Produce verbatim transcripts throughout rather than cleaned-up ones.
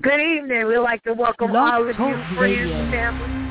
Good evening. We'd like to welcome Love all of Talk you, friends, Radio. family.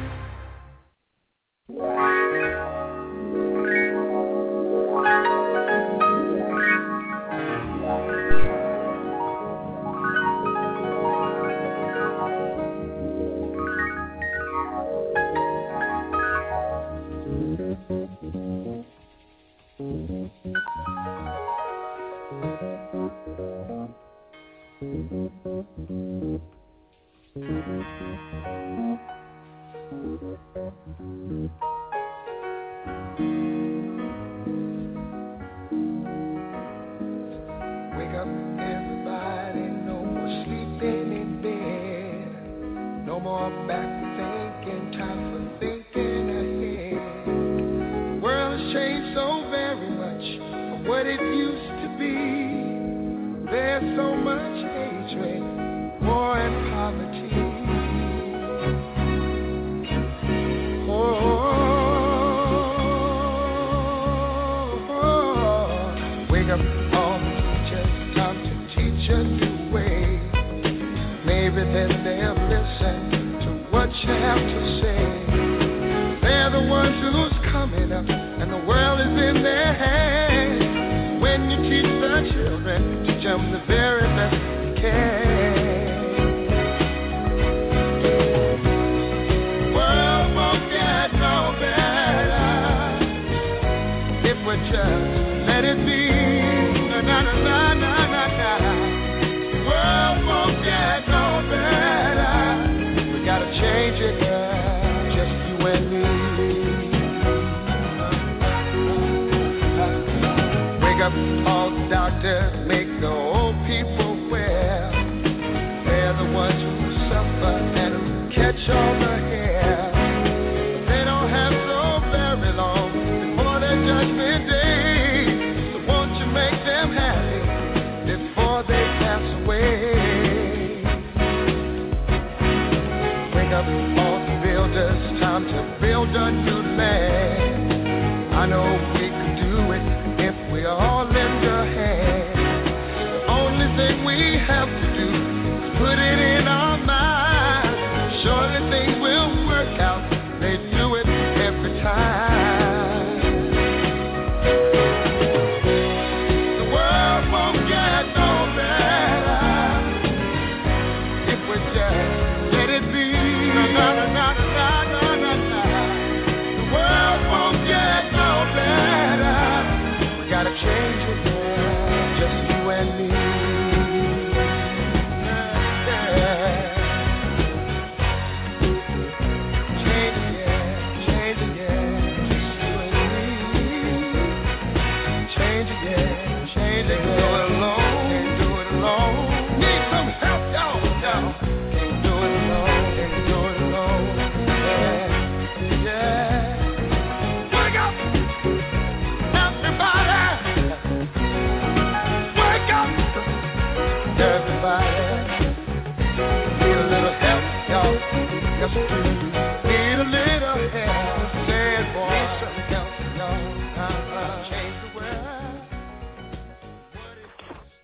Wake up, everybody, no more sleeping in bed. No more back thinking, time for thinking ahead. The world has changed so very much from what it used to be. There's so much hatred, war and poverty. Oh, oh, oh. Wake up, all the teachers, time to teach a new way. Maybe then they'll listen to what you have to say. They're the ones who's coming up, and the world is in their hands. When you teach the children, teach them the very best you can. World won't get no better if we just let it be. Na na na na na na. World won't get no better. We gotta change it, girl, just you and me. Wake up, all the doctors, make the old people well. They're the ones who suffer and who catch all the hair. But they don't have so very long before their judgment day. So won't you make them happy before they pass away? Wake up, all the builders, time to build a new land. I know we could do it if we all lend a hand. The only thing we have to do is put it in our minds. Surely things will work out. They do it every time. The world won't get no better if we just let it be. Na na na na na na na na. The world won't get no better. We gotta change it, girl, just you and me. Yeah. Change it, yeah, change it, yeah, just you and me. Change it, yeah, change it, yeah. Do it alone, can't do it alone. Need some help, y'all, y'all. Can't do it alone, can't do it alone. Yeah, yeah. Wake up, everybody. Wake up, everybody. Need a little help, y'all. Yes, we do. Need a little help. Say it, boy. Need some help, y'all. Uh-huh. Change the world. What it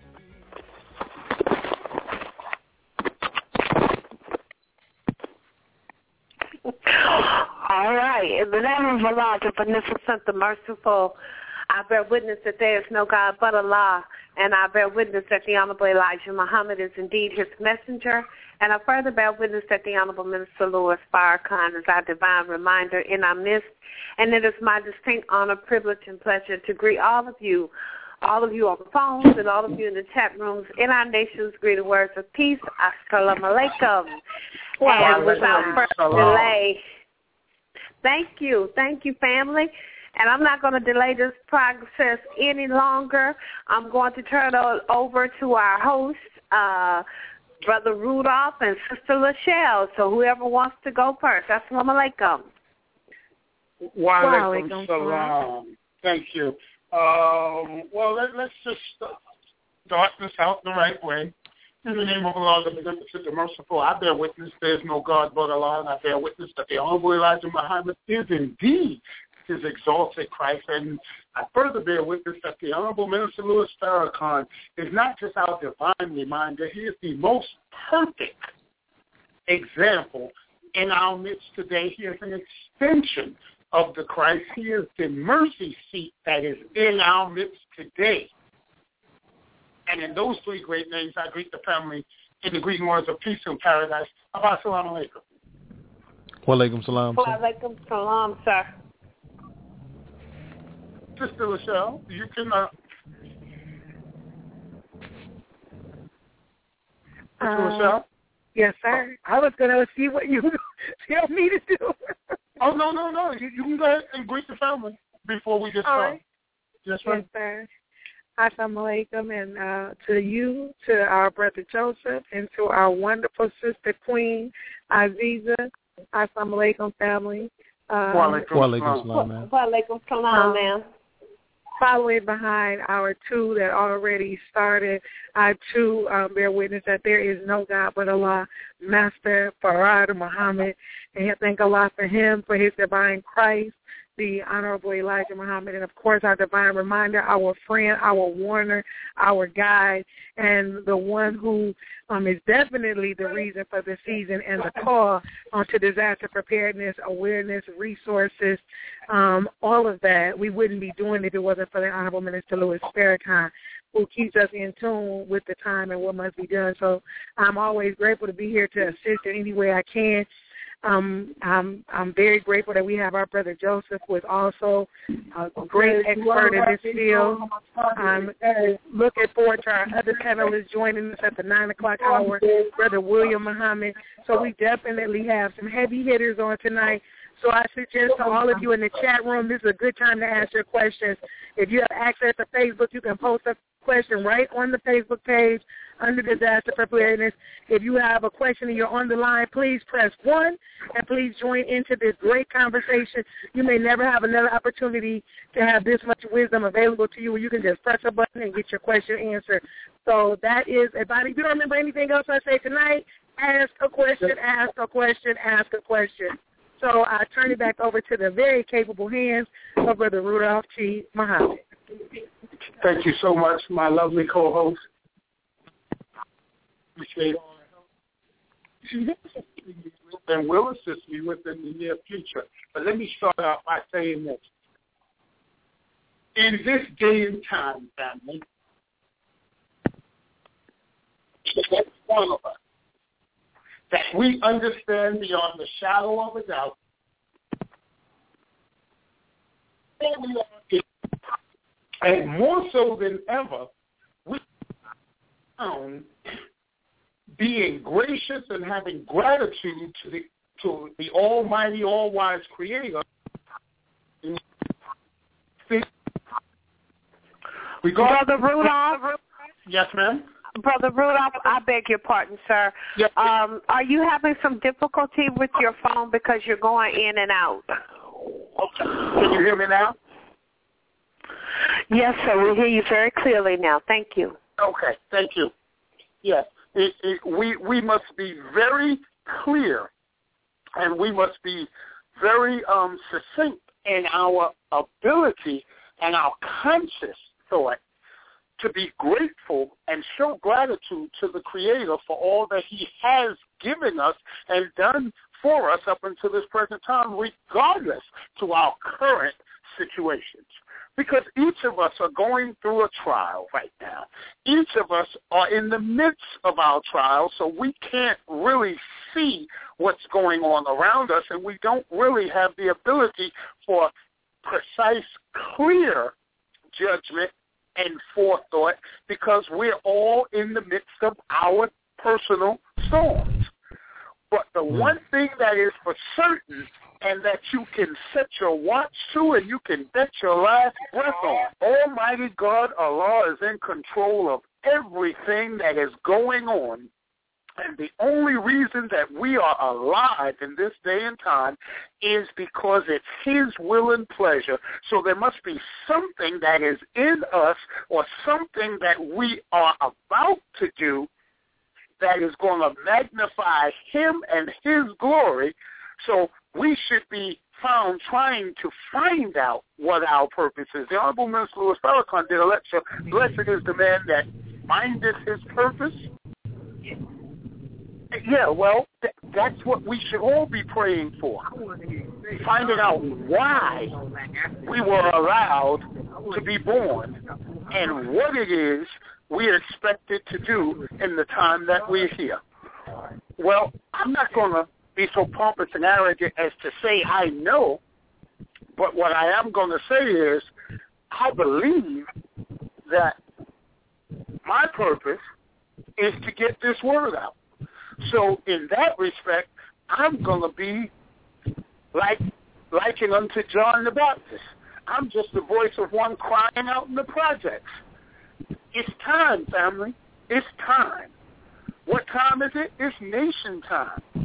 used to be. All right. In the name of Allah, the beneficent, the merciful, I bear witness that there is no God but Allah, and I bear witness that the Honorable Elijah Muhammad is indeed his messenger, and I further bear witness that the Honorable Minister Louis Farrakhan is our divine reminder in our midst, and it is my distinct honor, privilege, and pleasure to greet all of you, all of you on the phones and all of you in the chat rooms in our nation's greeted words of peace. Assalamu alaikum. And without further delay, thank you. Thank you, family. And I'm not going to delay this process any longer. I'm going to turn it over to our host, uh, Brother Rudolph and Sister Lachelle. So whoever wants to go first. Assalamu alaikum. Wa alaikum salam. Thank you. Um, well, let, let's just start this out the right way. In the name of Allah, the Beneficent, the Merciful, I bear witness there is no God but Allah, and I bear witness that the Honorable Elijah Muhammad is indeed his exalted Christ. And I further bear witness that the Honorable Minister Louis Farrakhan is not just our divine reminder, he is the most perfect example in our midst today. He is an extension of the Christ. He is the mercy seat that is in our midst today. And in those three great names, I greet the family in the greeting words of peace and paradise. Assalamu alaikum. Wa alaikum salam. Wa alaikum salam, sir. Sister Lachelle, you can... Uh, Sister uh, Lachelle? Yes, sir. Oh. I was going to see what you tell me to do. Oh, no, no, no. You, you can go ahead and greet the family before we get started. Right. Yes, yes, sir. Assalamu alaikum, and uh, to you, to our brother Joseph, and to our wonderful sister Queen Aziza. Assalamu alaikum, family. Um, Wa alaikum salam, man. Wa alaikum salam, man. Following behind our two that already started, our two um, bear witness that there is no God but Allah, Master Farad Muhammad, and I thank Allah for him, for his divine Christ, the Honorable Elijah Muhammad, and of course our divine reminder, our friend, our warner, our guide, and the one who um, is definitely the reason for the season and the call onto disaster preparedness, awareness, resources, um, all of that. We wouldn't be doing it if it wasn't for the Honorable Minister Louis Farrakhan, who keeps us in tune with the time and what must be done. So I'm always grateful to be here to assist in any way I can. Um, I'm, I'm very grateful that we have our brother Joseph, who is also a great expert in this field. I'm looking forward to our other panelists joining us at the nine o'clock hour, Brother William Muhammad. So we definitely have some heavy hitters on tonight. So I suggest to all of you in the chat room, this is a good time to ask your questions. If you have access to Facebook, you can post a question right on the Facebook page under disaster preparedness. If you have a question and you're on the line, please press one and please join into this great conversation. You may never have another opportunity to have this much wisdom available to you where you can just press a button and get your question answered. So that is, if, I, if you don't remember anything else I say tonight, ask a question, ask a question, ask a question. So I turn it back over to the very capable hands of Brother Rudolph T. Muhammad. Thank you so much, my lovely co-host. Appreciate all the help. And will assist me within the near future. But let me start out by saying this. In this day and time, family, that's one of us, that we understand beyond the shadow of a doubt, and more so than ever, we found being gracious and having gratitude to the to the Almighty, all-wise Creator. We go Brother Rudolph. Yes, ma'am. Brother Rudolph, I beg your pardon, sir. Yes. Um, are you having some difficulty with your phone because you're going in and out? Okay. Can you hear me now? Yes, sir. We hear you very clearly now. Thank you. Okay. Thank you. Yes. It, it, we we must be very clear, and we must be very um, succinct in our ability and our conscious thought to be grateful and show gratitude to the Creator for all that He has given us and done for us up until this present time, regardless to our current situations. Because each of us are going through a trial right now. Each of us are in the midst of our trial, so we can't really see what's going on around us, and we don't really have the ability for precise, clear judgment and forethought because we're all in the midst of our personal storms. But the mm. one thing that is for certain and that you can set your watch to and you can bet your last breath on, Almighty God, Allah, is in control of everything that is going on. And the only reason that we are alive in this day and time is because it's His will and pleasure. So there must be something that is in us or something that we are about to do that is going to magnify Him and His glory. So we should be found trying to find out what our purpose is. The Honorable Minister Louis Farrakhan did a lecture, Blessed is the man that findeth his purpose. Yeah, well, That's what we should all be praying for. Finding out why we were allowed to be born and what it is we are expected to do in the time that we're here. Well, I'm not going to be so pompous and arrogant as to say I know, but what I am going to say is I believe that my purpose is to get this word out. So in that respect, I'm going to be like likened unto John the Baptist. I'm just the voice of one crying out in the projects. It's time, family. It's time. What time is it? It's nation time.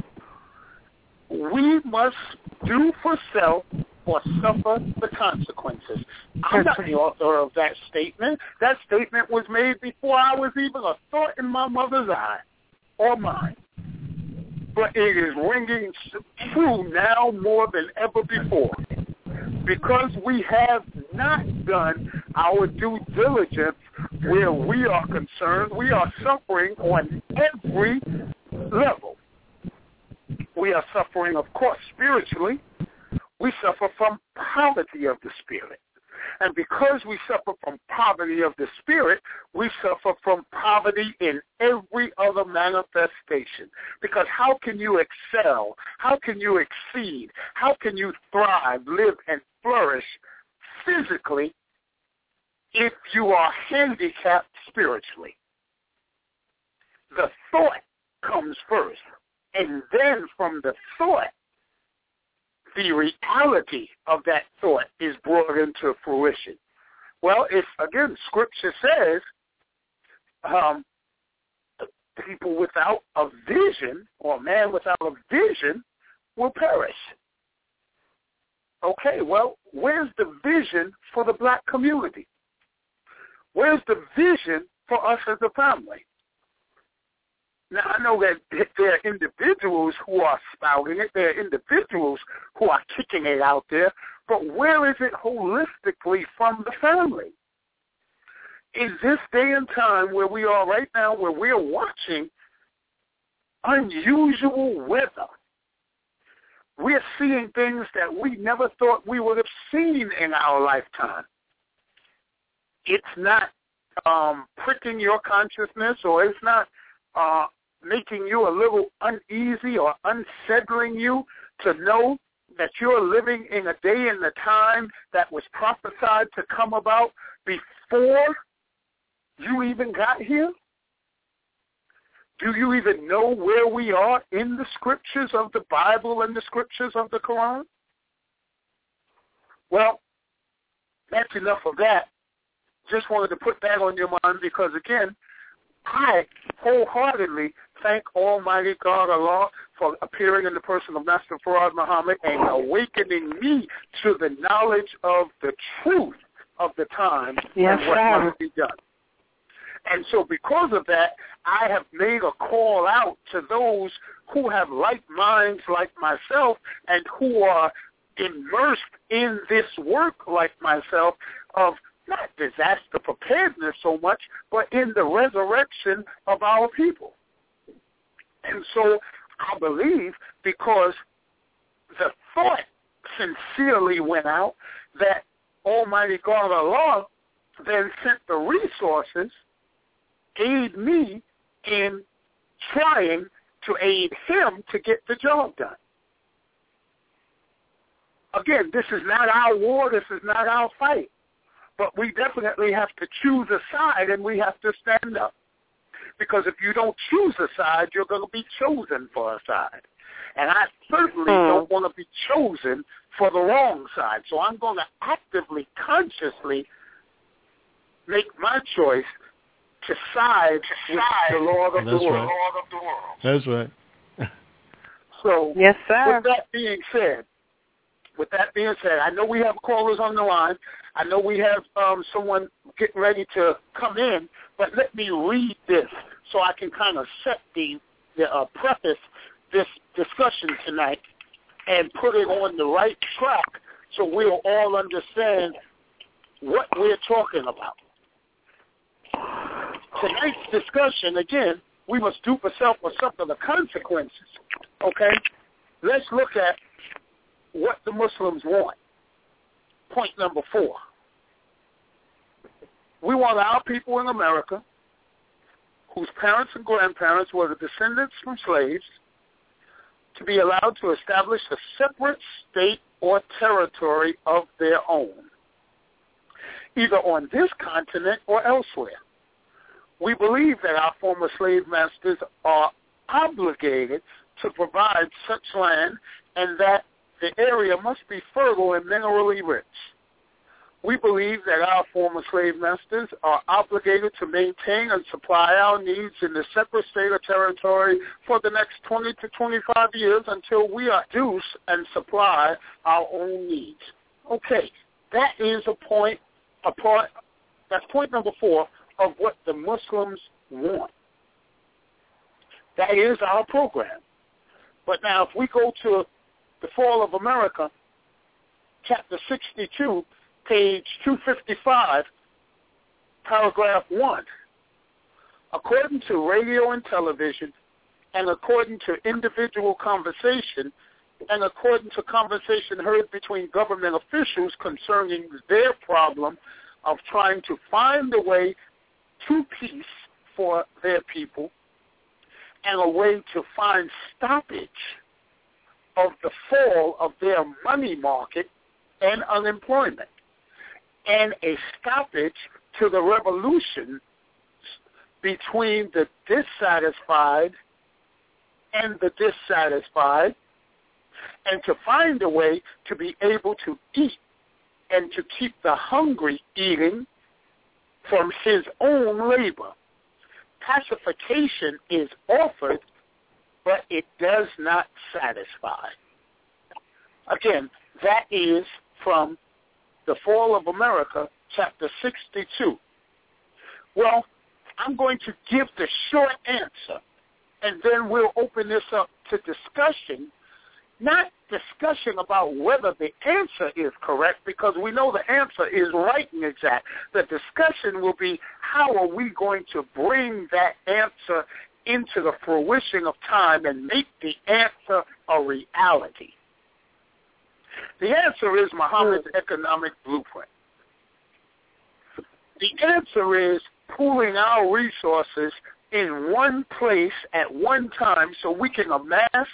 We must do for self or suffer the consequences. I'm not the author of that statement. That statement was made before I was even a thought in my mother's eye or mine. But it is ringing true now more than ever before. Because we have not done our due diligence where we are concerned, we are suffering on every level. We are suffering, of course, spiritually. We suffer from poverty of the spirit. And because we suffer from poverty of the spirit, we suffer from poverty in every other manifestation. Because how can you excel? How can you exceed? How can you thrive, live, and flourish physically if you are handicapped spiritually? The thought comes first. And then from the thought, the reality of that thought is brought into fruition. Well, it's, again, Scripture says um, people without a vision, or man without a vision, will perish. Okay, well, where's the vision for the black community? Where's the vision for us as a family? Now, I know that there are individuals who are spouting it. There are individuals who are kicking it out there. But where is it holistically from the family? In this day and time where we are right now, where we are watching unusual weather, we're seeing things that we never thought we would have seen in our lifetime. It's not um, pricking your consciousness, or it's not uh, making you a little uneasy or unsettling you to know that you're living in a day and a time that was prophesied to come about before you even got here? Do you even know where we are in the scriptures of the Bible and the scriptures of the Quran? Well, that's enough of that. Just wanted to put that on your mind because, again, I wholeheartedly thank Almighty God Allah for appearing in the person of Master Farad Muhammad and awakening me to the knowledge of the truth of the time yes, and what sir. must be done. And so because of that, I have made a call out to those who have like minds like myself and who are immersed in this work like myself of not disaster preparedness so much, but in the resurrection of our people. And so I believe because the thought sincerely went out that Almighty God Allah then sent the resources, aid me in trying to aid him to get the job done. Again, this is not our war, this is not our fight. But we definitely have to choose a side, and we have to stand up. Because if you don't choose a side, you're going to be chosen for a side. And I certainly mm. don't want to be chosen for the wrong side. So I'm going to actively, consciously make my choice to side to with side. the Lord of That's the world. Right. That's right. So yes, sir. with that being said, With that being said, I know we have callers on the line. I know we have um, someone getting ready to come in, but let me read this so I can kind of set the, the uh, preface this discussion tonight and put it on the right track so we'll all understand what we're talking about. Tonight's discussion, again, we must do for self or suffer the consequences Okay? Let's look at what the Muslims want. Point number four. We want our people in America, whose parents and grandparents were the descendants from slaves, to be allowed to establish a separate state or territory of their own, either on this continent or elsewhere. We believe that our former slave masters are obligated to provide such land and that the area must be fertile and minerally rich. We believe that our former slave masters are obligated to maintain and supply our needs in the separate state or territory for the next twenty to twenty-five years until we produce and supply our own needs. Okay, that is a point, a part, that's point number four of what the Muslims want. That is our program. But now if we go to The Fall of America, chapter sixty-two, page two fifty-five, paragraph one. According to radio and television, and according to individual conversation, and according to conversation heard between government officials concerning their problem of trying to find a way to peace for their people, and a way to find stoppage of the fall of their money market and unemployment, and a stoppage to the revolution between the dissatisfied and the dissatisfied, and to find a way to be able to eat and to keep the hungry eating from his own labor. Pacification is offered, but it does not satisfy. Again, that is from The Fall of America, chapter sixty-two. Well, I'm going to give the short answer, and then we'll open this up to discussion, not discussion about whether the answer is correct, because we know the answer is right and exact. The discussion will be, how are we going to bring that answer into the fruition of time and make the answer a reality? The answer is Muhammad's economic blueprint. The answer is pooling our resources in one place at one time so we can amass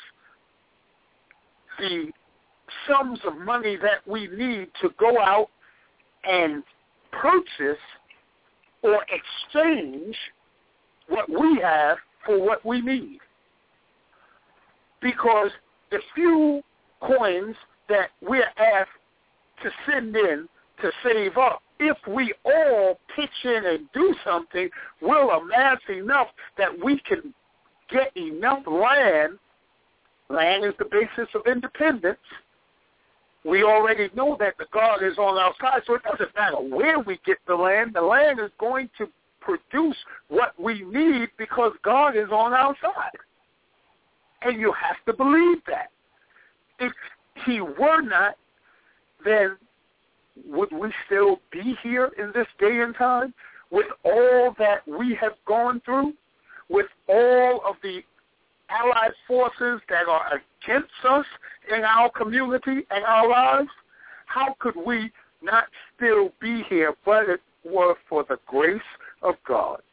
the sums of money that we need to go out and purchase or exchange what we have for what we need. Because the few coins that we're asked to send in to save up, if we all pitch in and do something, we'll amass enough that we can get enough land. Land is the basis of independence. We already know that the God is on our side, so it doesn't matter where we get the land. The land is going to produce what we need because God is on our side. And you have to believe that. If he were not, then would we still be here in this day and time with all that we have gone through, with all of the allied forces that are against us in our community and our lives? How could we not still be here but it were for the grace of God?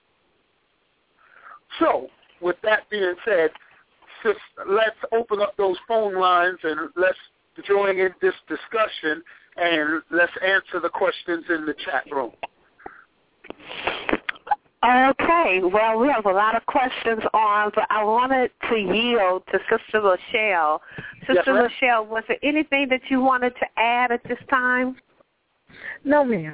So, with that being said, just let's open up those phone lines and let's join in this discussion and let's answer the questions in the chat room. Okay, well, we have a lot of questions on, but I wanted to yield to Sister Lachelle. Sister yes, Lachelle, was there anything that you wanted to add at this time? No, ma'am.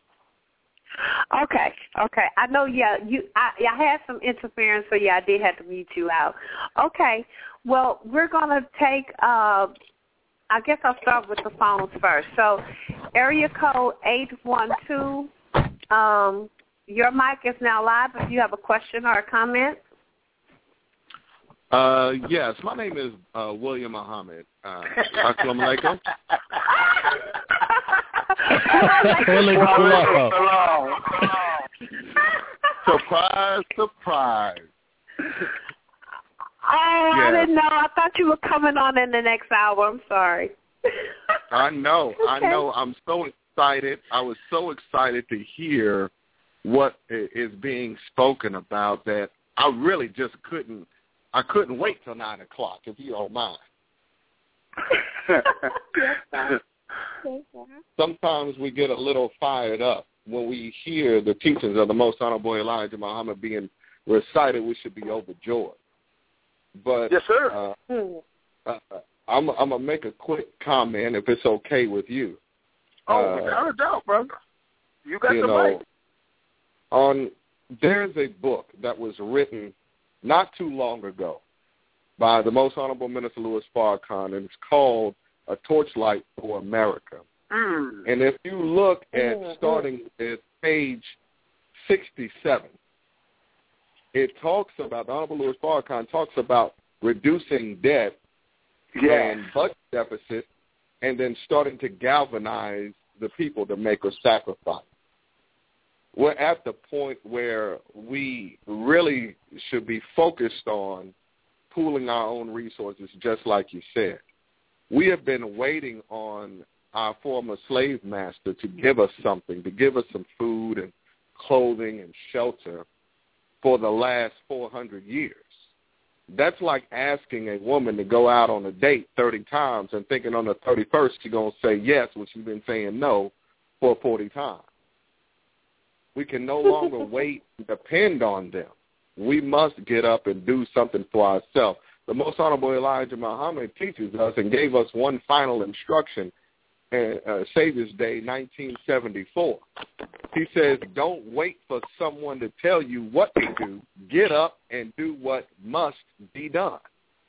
Okay, okay. I know, yeah, you. I, I had some interference, so, yeah, I did have to mute you out. Okay, well, we're going to take, uh, I guess I'll start with the phones first. So, area code eight one two, um, your mic is now live if you have a question or a comment. Uh, yes, my name is uh, William Muhammad. Uh, Assalamu alaikum. Surprise, surprise. Oh, yeah, I didn't know. I thought you were coming on in the next hour. I'm sorry. I know. Okay. I know. I'm so excited. I was so excited to hear what is being spoken about that I really just couldn't. I couldn't wait till nine o'clock, if you don't mind. Sometimes we get a little fired up when we hear the teachings of the Most Honorable Elijah Muhammad being recited. We should be overjoyed. But yes, sir. Uh, uh, I'm, I'm gonna make a quick comment, if it's okay with you. Oh, uh, without a doubt, brother. You got you the know, mic. On there's a book that was written not too long ago by the Most Honorable Minister Louis Farrakhan, and it's called A Torchlight for America. Mm. And if you look at mm-hmm. starting at page sixty-seven, it talks about, the Honorable Louis Farrakhan talks about reducing debt yes. and budget deficit, and then starting to galvanize the people to make a sacrifice. We're at the point where we really should be focused on pooling our own resources, just like you said. We have been waiting on our former slave master to give us something, to give us some food and clothing and shelter for the last four hundred years. That's like asking a woman to go out on a date thirty times and thinking on the thirty-first she's going to say yes when she's been saying no for forty times. We can no longer wait and depend on them. We must get up and do something for ourselves. The Most Honorable Elijah Muhammad teaches us and gave us one final instruction in uh, Savior's Day, nineteen seventy-four. He says, don't wait for someone to tell you what to do. Get up and do what must be done.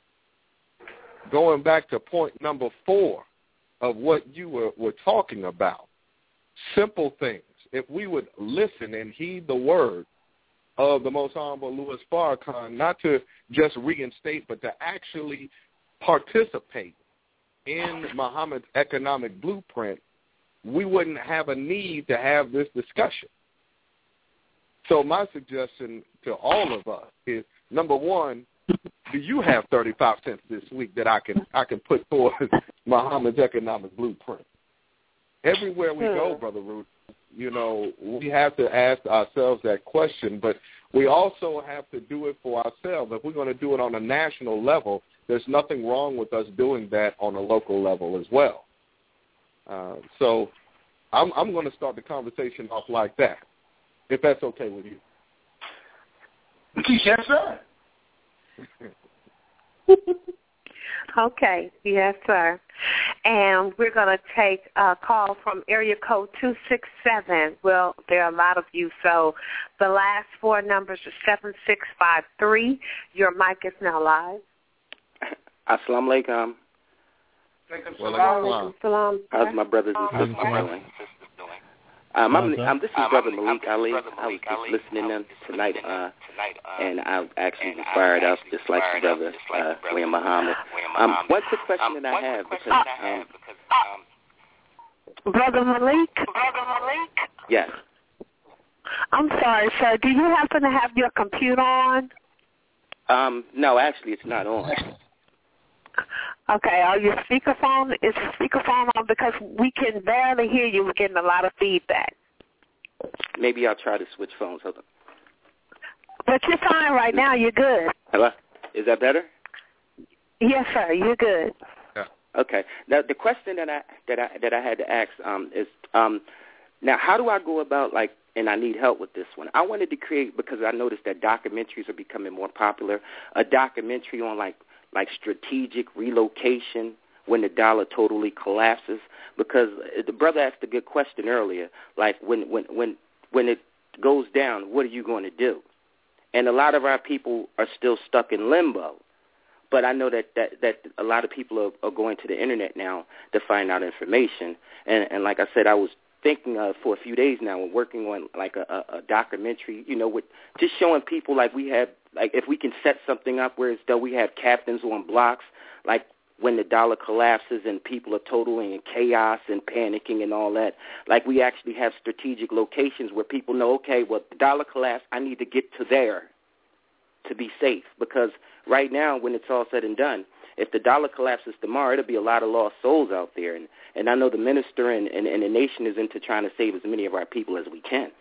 Going back to point number four of what you were, were talking about, simple things. If we would listen and heed the word of the Most Honorable Louis Farrakhan, not to just reinstate, but to actually participate in Muhammad's economic blueprint, we wouldn't have a need to have this discussion. So my suggestion to all of us is, number one, do you have thirty-five cents this week that I can I can put towards Muhammad's economic blueprint? Everywhere we go, Brother Ruth, you know, we have to ask ourselves that question, but we also have to do it for ourselves. If we're going to do it on a national level, there's nothing wrong with us doing that on a local level as well. Uh, so I'm, I'm going to start the conversation off like that, if that's okay with you. Yes, sir. Okay, yes, sir. And we're going to take a call from area code two six seven. Well, there are a lot of you, so the last four numbers are seven six five three. Your mic is now live. Assalamu alaikum. Wa alaikum. How's my brothers and sisters doing? Um, I'm, I'm, this is Brother Malik Ali. I was just listening in tonight, uh, and I actually was fired up, just like your brother, uh, William Muhammad. Um, one quick question that I have, because... Um, Brother Malik? Brother Malik? Yes. I'm sorry, sir. Do you happen to have your computer on? Um, no, actually, it's not on. Okay, are your speakerphone, is the speakerphone on? Because we can barely hear you. We're getting a lot of feedback. Maybe I'll try to switch phones. Hold on. But you're fine right now. You're good. Hello? Is that better? Yes, sir. You're good. Yeah. Okay. Now, the question that I that I that I had to ask um, is um, now how do I go about, like, and I need help with this one. I wanted to create, because I noticed that documentaries are becoming more popular, a documentary on like. like strategic relocation when the dollar totally collapses, because the brother asked a good question earlier, like when when when when it goes down, what are you going to do? And a lot of our people are still stuck in limbo. But I know that, that, that a lot of people are, are going to the internet now to find out information. And, and like I said, I was thinking uh, for a few days now, we're working on like a, a, a documentary, you know, with just showing people like we have, like if we can set something up where it's though we have captains on blocks, like when the dollar collapses and people are totally in chaos and panicking and all that, like we actually have strategic locations where people know, okay, well, the dollar collapsed, I need to get to there. to be safe, because right now, when it's all said and done, if the dollar collapses tomorrow, it'll be a lot of lost souls out there. And, and I know the minister and, and, and the nation is into trying to save as many of our people as we can.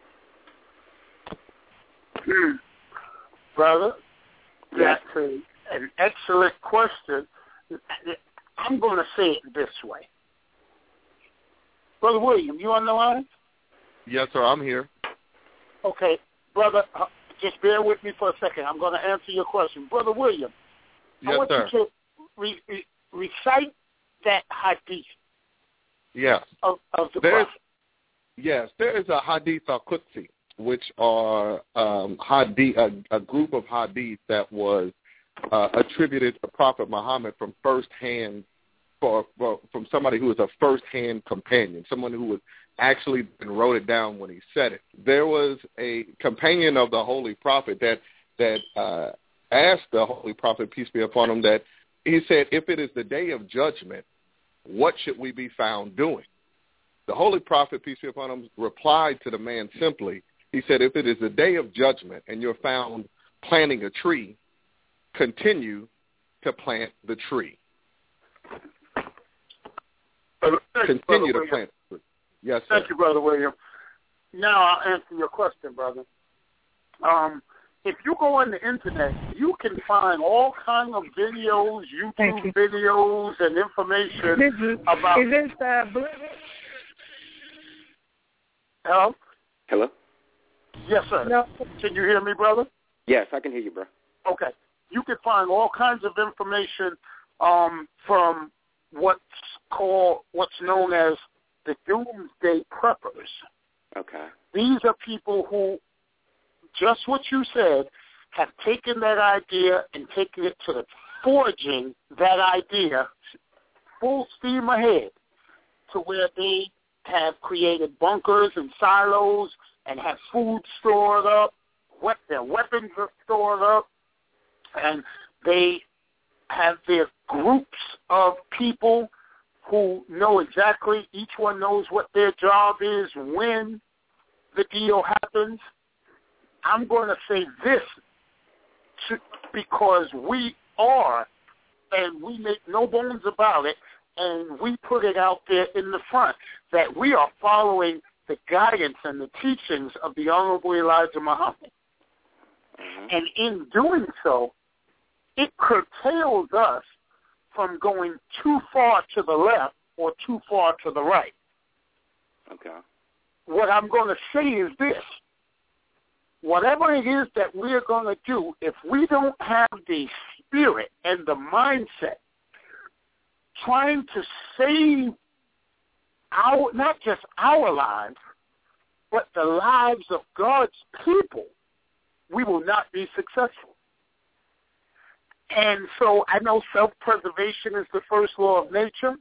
Hmm. Brother, that's a, an excellent question. I'm going to say it this way. Brother William, you on the line? Yes, sir, I'm here. Okay. Brother, uh, just bear with me for a second. I'm going to answer your question. Brother William, yes, I want sir. you to re- re- recite that hadith yes. of, of the There's, Prophet. Yes, there is a hadith al-Qudsi, which are um, hadith, a, a group of hadith that was uh, attributed to Prophet Muhammad from first-hand, for, for, from somebody who was a first-hand companion, someone who was actually and wrote it down when he said it. There was a companion of the Holy Prophet that that uh, asked the Holy Prophet, peace be upon him, that he said, if it is the day of judgment, what should we be found doing? The Holy Prophet, peace be upon him, replied to the man simply. He said, if it is the day of judgment and you're found planting a tree, continue to plant the tree. Continue to plant the tree. Yes, sir. Thank you, Brother William. Now I'll answer your question, brother. Um, if you go on the Internet, you can find all kinds of videos, YouTube you. videos, and information This is, about... Is this uh, Blue? Hello? Hello? Yes, sir. No. Can you hear me, brother? Yes, I can hear you, bro. Okay. You can find all kinds of information um, from what's called, what's known as the doomsday preppers. Okay. These are people who, just what you said, have taken that idea and taken it to the forging that idea full steam ahead to where they have created bunkers and silos and have food stored up, what their weapons are stored up, and they have their groups of people who know exactly, each one knows what their job is, when the deal happens. I'm going to say this to, because we are, and we make no bones about it, and we put it out there in the front, that we are following the guidance and the teachings of the Honorable Elijah Muhammad. Mm-hmm. And in doing so, it curtails us from going too far to the left or too far to the right. Okay. What I'm going to say is this. Whatever it is that we're going to do, if we don't have the spirit and the mindset trying to save our, not just our lives, but the lives of God's people, we will not be successful. And so I know self-preservation is the first law of nature.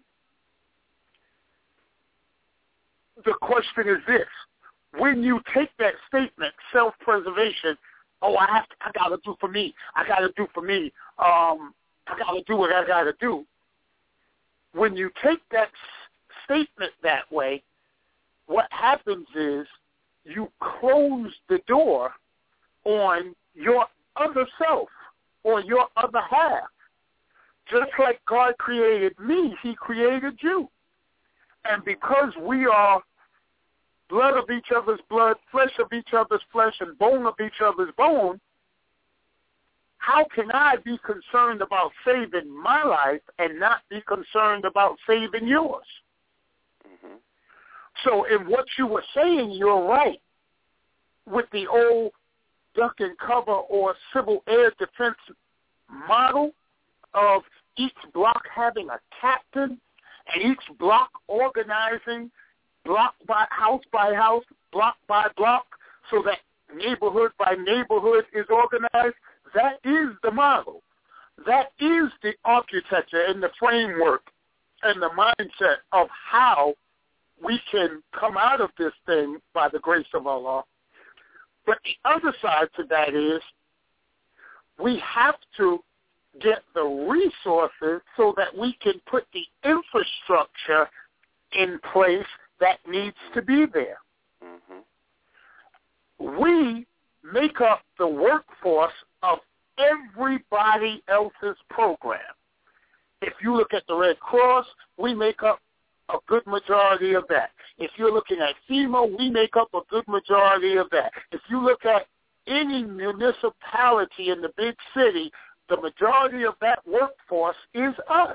The question is this. When you take that statement, self-preservation, oh, I have to, I got to do for me. I got to do for me. Um, I got to do what I got to do. When you take that s- statement that way, what happens is you close the door on your other self or your other half. Just like God created me, he created you. And because we are blood of each other's blood, flesh of each other's flesh, and bone of each other's bone, how can I be concerned about saving my life and not be concerned about saving yours? Mm-hmm. So in what you were saying, you're right. With the old duck and cover or civil air defense model of each block having a captain and each block organizing block by house by house, block by block, so that neighborhood by neighborhood is organized, that is the model. That is the architecture and the framework and the mindset of how we can come out of this thing by the grace of Allah. But the other side to that is we have to get the resources so that we can put the infrastructure in place that needs to be there. Mm-hmm. We make up the workforce of everybody else's program. If you look at the Red Cross, we make up a good majority of that. If you're looking at FEMA, we make up a good majority of that. If you look at any municipality in the big city, the majority of that workforce is us.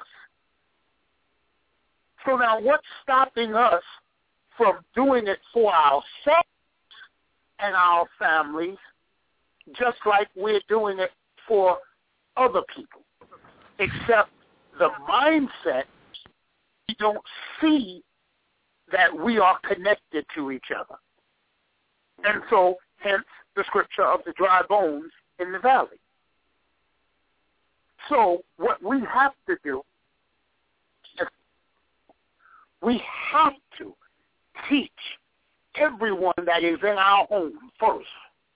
So now what's stopping us from doing it for ourselves and our families, just like we're doing it for other people? Except the mindset, we don't see that we are connected to each other. And so, hence, the scripture of the dry bones in the valley. So, what we have to do is we have to teach everyone that is in our home first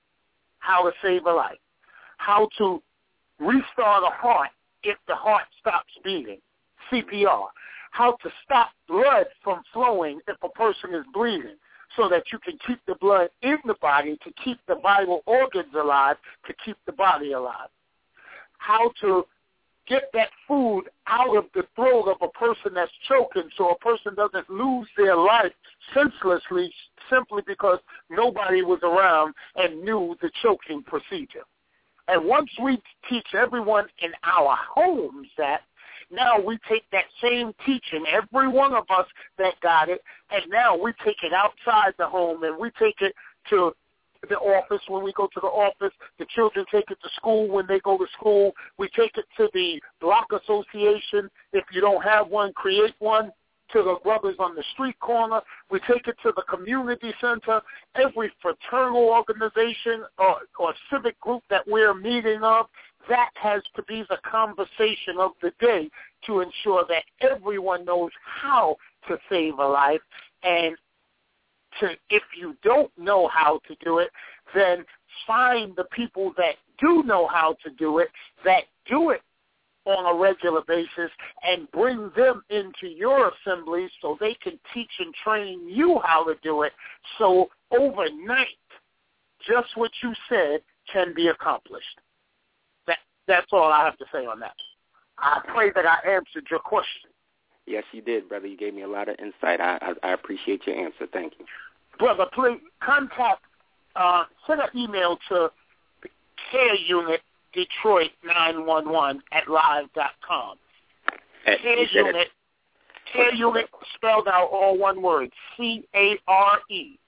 how to save a life, how to restart a heart if the heart stops beating, C P R, how to stop blood from flowing if a person is bleeding so that you can keep the blood in the body to keep the vital organs alive, to keep the body alive, how to get that food out of the throat of a person that's choking so a person doesn't lose their life senselessly simply because nobody was around and knew the choking procedure. And once we teach everyone in our homes that, now we take that same teaching, every one of us that got it, and now we take it outside the home and we take it to the office when we go to the office. The children take it to school when they go to school. We take it to the block association. If you don't have one, create one. To the brothers on the street corner. We take it to the community center. Every fraternal organization or, or civic group that we're meeting of, that has to be the conversation of the day to ensure that everyone knows how to save a life. And to, if you don't know how to do it, then find the people that do know how to do it, that do it on a regular basis, and bring them into your assemblies so they can teach and train you how to do it. So overnight, just what you said can be accomplished. That, that's all I have to say on that. I pray that I answered your question. Yes, you did, brother. You gave me a lot of insight. I, I, I appreciate your answer. Thank you. Brother, please contact, uh, send an email to the care unit, Detroit nine one one at live dot com. Care unit, care unit spelled out all one word, C A R E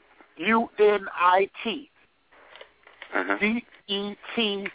U N I T D E T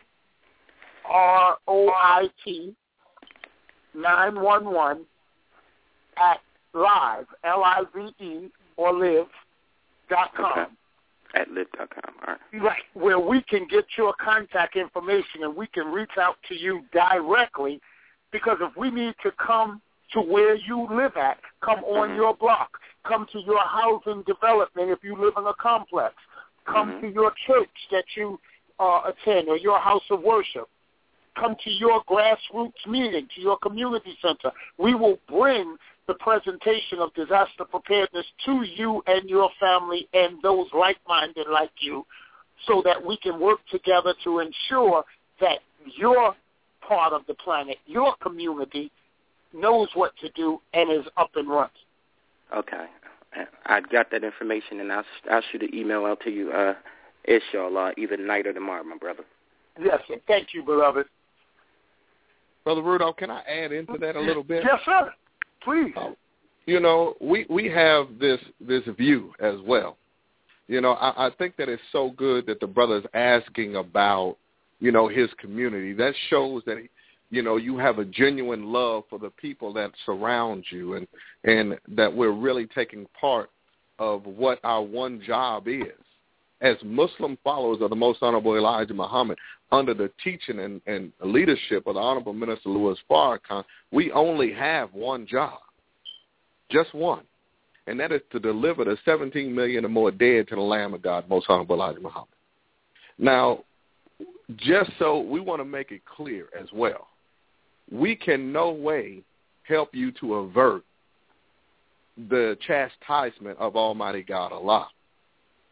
R O I T nine one one at live, L I V E or live dot com. Okay. At live dot com, all right. Right, where we can get your contact information and we can reach out to you directly, because if we need to come to where you live at, come on mm-hmm. your block, come to your housing development if you live in a complex, come mm-hmm. to your church that you uh, attend or your house of worship, come to your grassroots meeting, to your community center. We will bring the presentation of disaster preparedness to you and your family and those like-minded like you, so that we can work together to ensure that your part of the planet, your community, knows what to do and is up and running. Okay. I got that information, and I'll, I'll shoot an email out to you, uh, inshallah, either tonight or tomorrow, my brother. Yes, sir. Thank you, beloved. Brother Rudolph, can I add into that a little bit? Yes, sir. Please. Um, you know, we, we have this this view as well. You know, I, I think that it's so good that the brother's asking about, you know, his community. That shows that, you know, you have a genuine love for the people that surround you, and, and that we're really taking part of what our one job is. As Muslim followers of the Most Honorable Elijah Muhammad, under the teaching and, and leadership of the Honorable Minister Louis Farrakhan, we only have one job, just one, and that is to deliver the seventeen million or more dead to the Lamb of God, Most Honorable Elijah Muhammad. Now, just so we want to make it clear as well, we can no way help you to avert the chastisement of Almighty God Allah.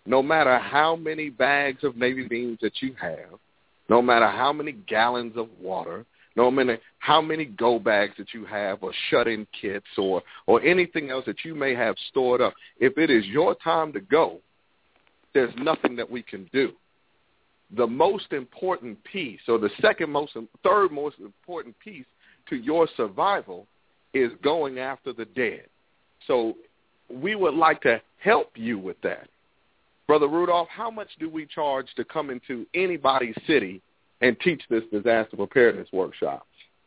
no matter how many bags of Navy beans that you have, no matter how many gallons of water, no matter how many go bags that you have or shut-in kits or, or anything else that you may have stored up, if it is your time to go, there's nothing that we can do. The most important piece, or the second most, third most important piece to your survival is going after the dead. So we would like to help you with that. Brother Rudolph, how much do we charge to come into anybody's city and teach this disaster preparedness workshop?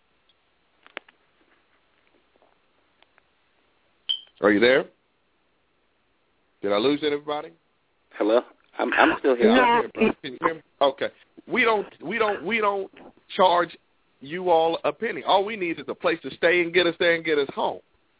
Are you there? Did I lose everybody? Hello? I'm, I'm still here. Yeah. Can you hear me? Okay. We don't we don't we don't charge you all a penny. All we need is a place to stay and get us there and get us home.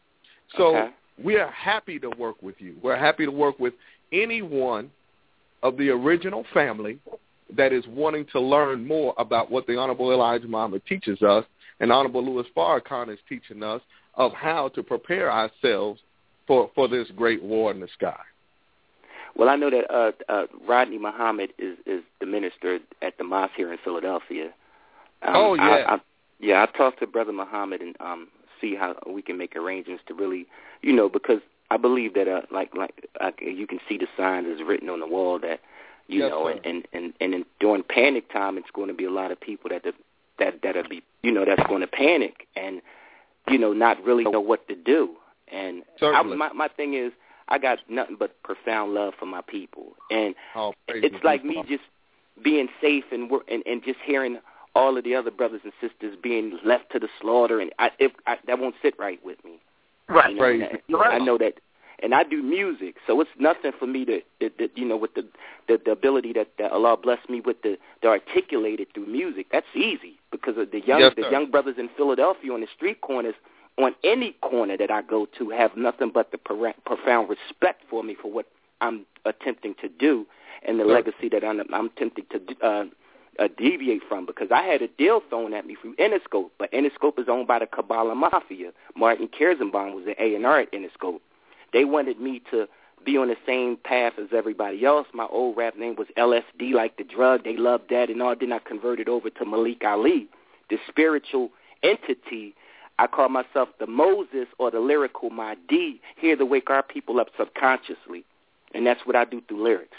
So okay. we are happy to work with you. We're happy to work with anyone of the original family that is wanting to learn more about what the Honorable Elijah Muhammad teaches us, and Honorable Louis Farrakhan is teaching us of how to prepare ourselves for, for this great war in the sky. Well, I know that uh, uh, Rodney Muhammad is, is the minister at the mosque here in Philadelphia. Um, oh, yeah. I, I, yeah, I talked to Brother Muhammad and um, see how we can make arrangements to really, you know, because I believe that, uh, like, like uh, you can see the signs is written on the wall that, you yes, know, sir. and, and, and in, during panic time, it's going to be a lot of people that that that'll be, you know, that's going to panic and, you know, not really know what to do. And I, my my thing is, I got nothing but profound love for my people, and oh, it's like me just being safe and, and and just hearing all of the other brothers and sisters being left to the slaughter, and I, if, I, that won't sit right with me. Right, you know, right. That, right. I know that, and I do music, so it's nothing for me to, that, that you know, with the, the the ability that, that Allah blessed me with to, to articulate it through music. That's easy because of the young yes, the young brothers in Philadelphia on the street corners. On any corner that I go to, have nothing but the profound respect for me for what I'm attempting to do and the sure. legacy that I'm, I'm attempting to uh, uh, deviate from. Because I had a deal thrown at me through Interscope, but Interscope is owned by the Kabbalah Mafia. Martin Kersenbaum was the A and R at Interscope. They wanted me to be on the same path as everybody else. My old rap name was L S D, like the drug. They loved that and all. Then I converted over to Malik Ali, the spiritual entity. I call myself the Moses or the lyrical Mahdi, here to wake our people up subconsciously. And that's what I do through lyrics.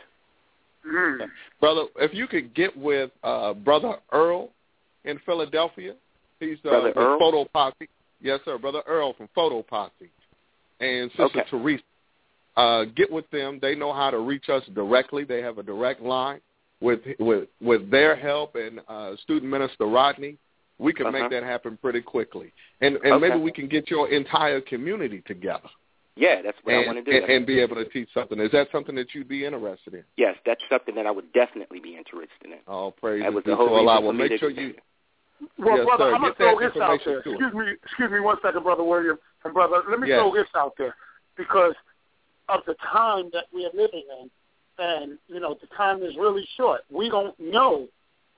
Mm. Brother, if you could get with uh, Brother Earl in Philadelphia. He's uh, with Earl? Photo Posse. Yes, sir. Brother Earl from Photo Posse. And Sister okay. Teresa. Uh, get with them. They know how to reach us directly. They have a direct line. With with, with their help and uh, Student Minister Rodney, we can uh-huh. make that happen pretty quickly. And and okay. maybe we can get your entire community together. Yeah, that's what and, I want to do. And, and be able to teach something. Is that something that you'd be interested in? Yes, that's something that I would definitely be interested in. Oh, praise that was be the whole to Allah. reason Well, for me make to sure you... Well, yes, brother, sir. I'm going to throw this out there. Excuse me, excuse me one second, Brother William. And, brother, let me yes. throw this out there because of the time that we are living in. And, you know, the time is really short. We don't know.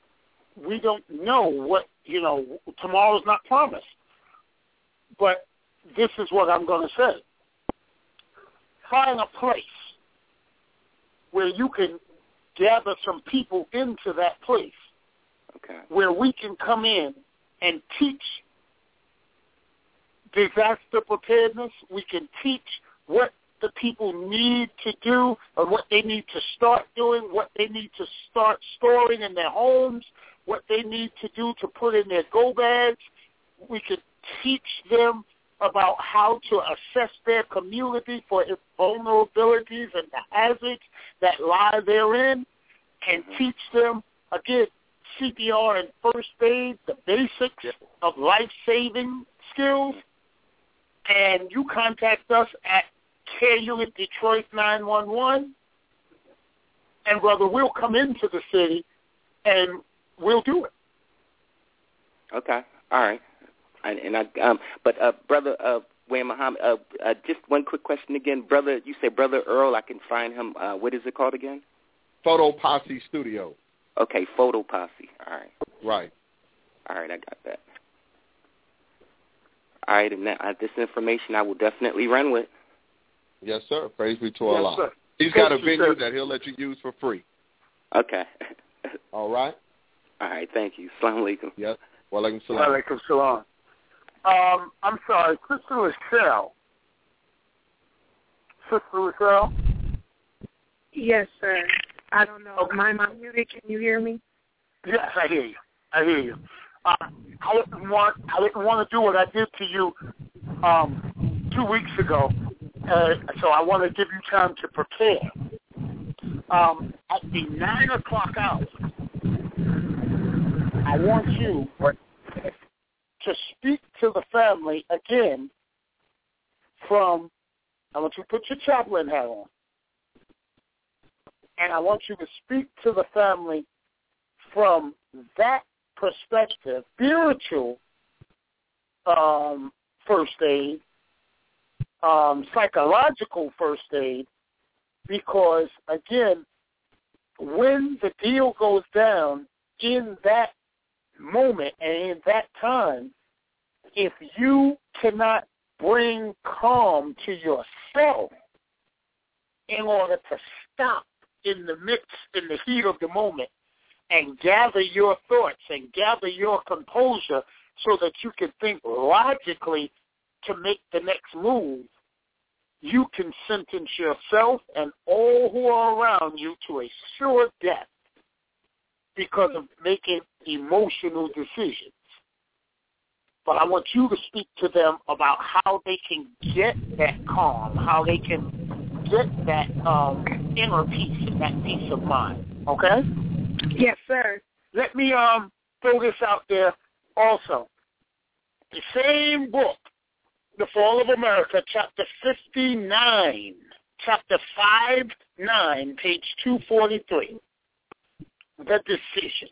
We don't know what, you know, tomorrow's not promised. But this is what I'm going to say. Find a place where you can gather some people into that place okay. where we can come in and teach disaster preparedness. We can teach what the people need to do and what they need to start doing, what they need to start storing in their homes, what they need to do to put in their go bags. We could teach them about how to assess their community for its vulnerabilities and the hazards that lie therein, and mm-hmm. teach them, again, C P R and first aid, the basics yeah. of life-saving skills. And you contact us at Care Unit Detroit nine one one, and, brother, we'll come into the city and we'll do it. Okay. All right. And, and I, um, but uh, brother uh, Wayne Muhammad, uh, uh, just one quick question again, brother. You say Brother Earl. I can find him. Uh, what is it called again? Photo Posse Studio. Okay, Photo Posse. All right. Right. All right, I got that. All right, and that, uh, this information I will definitely run with. Yes, sir. Praise be to yes, Allah. Sir. He's got a venue that he'll let you use for free. Okay. All right. All right. Thank you. Assalamu alaikum. Yes. Wa alaikum salam. Wa alaikum salam. Um, I'm sorry, Sister Rochelle. Sister Rochelle? Yes, sir. I don't know. Okay. Am I muted? Can you hear me? Yes, I hear you. I hear you. Um, I didn't want I didn't want to do what I did to you um, two weeks ago, uh, so I want to give you time to prepare. Um, at the nine o'clock hour, I want you to speak to the family again from, I want you to put your chaplain hat on, and I want you to speak to the family from that perspective, spiritual um, first aid, um, psychological first aid, because, again, when the deal goes down in that moment and in that time, if you cannot bring calm to yourself in order to stop in the midst, in the heat of the moment, and gather your thoughts and gather your composure so that you can think logically to make the next move, you can sentence yourself and all who are around you to a sure death because of making emotional decisions. But I want you to speak to them about how they can get that calm, how they can get that um, inner peace and that peace of mind. Okay? Yes, sir. Let me um throw this out there also. The same book, The Fall of America, chapter fifty-nine, chapter five nine, page two forty-three. The Decision.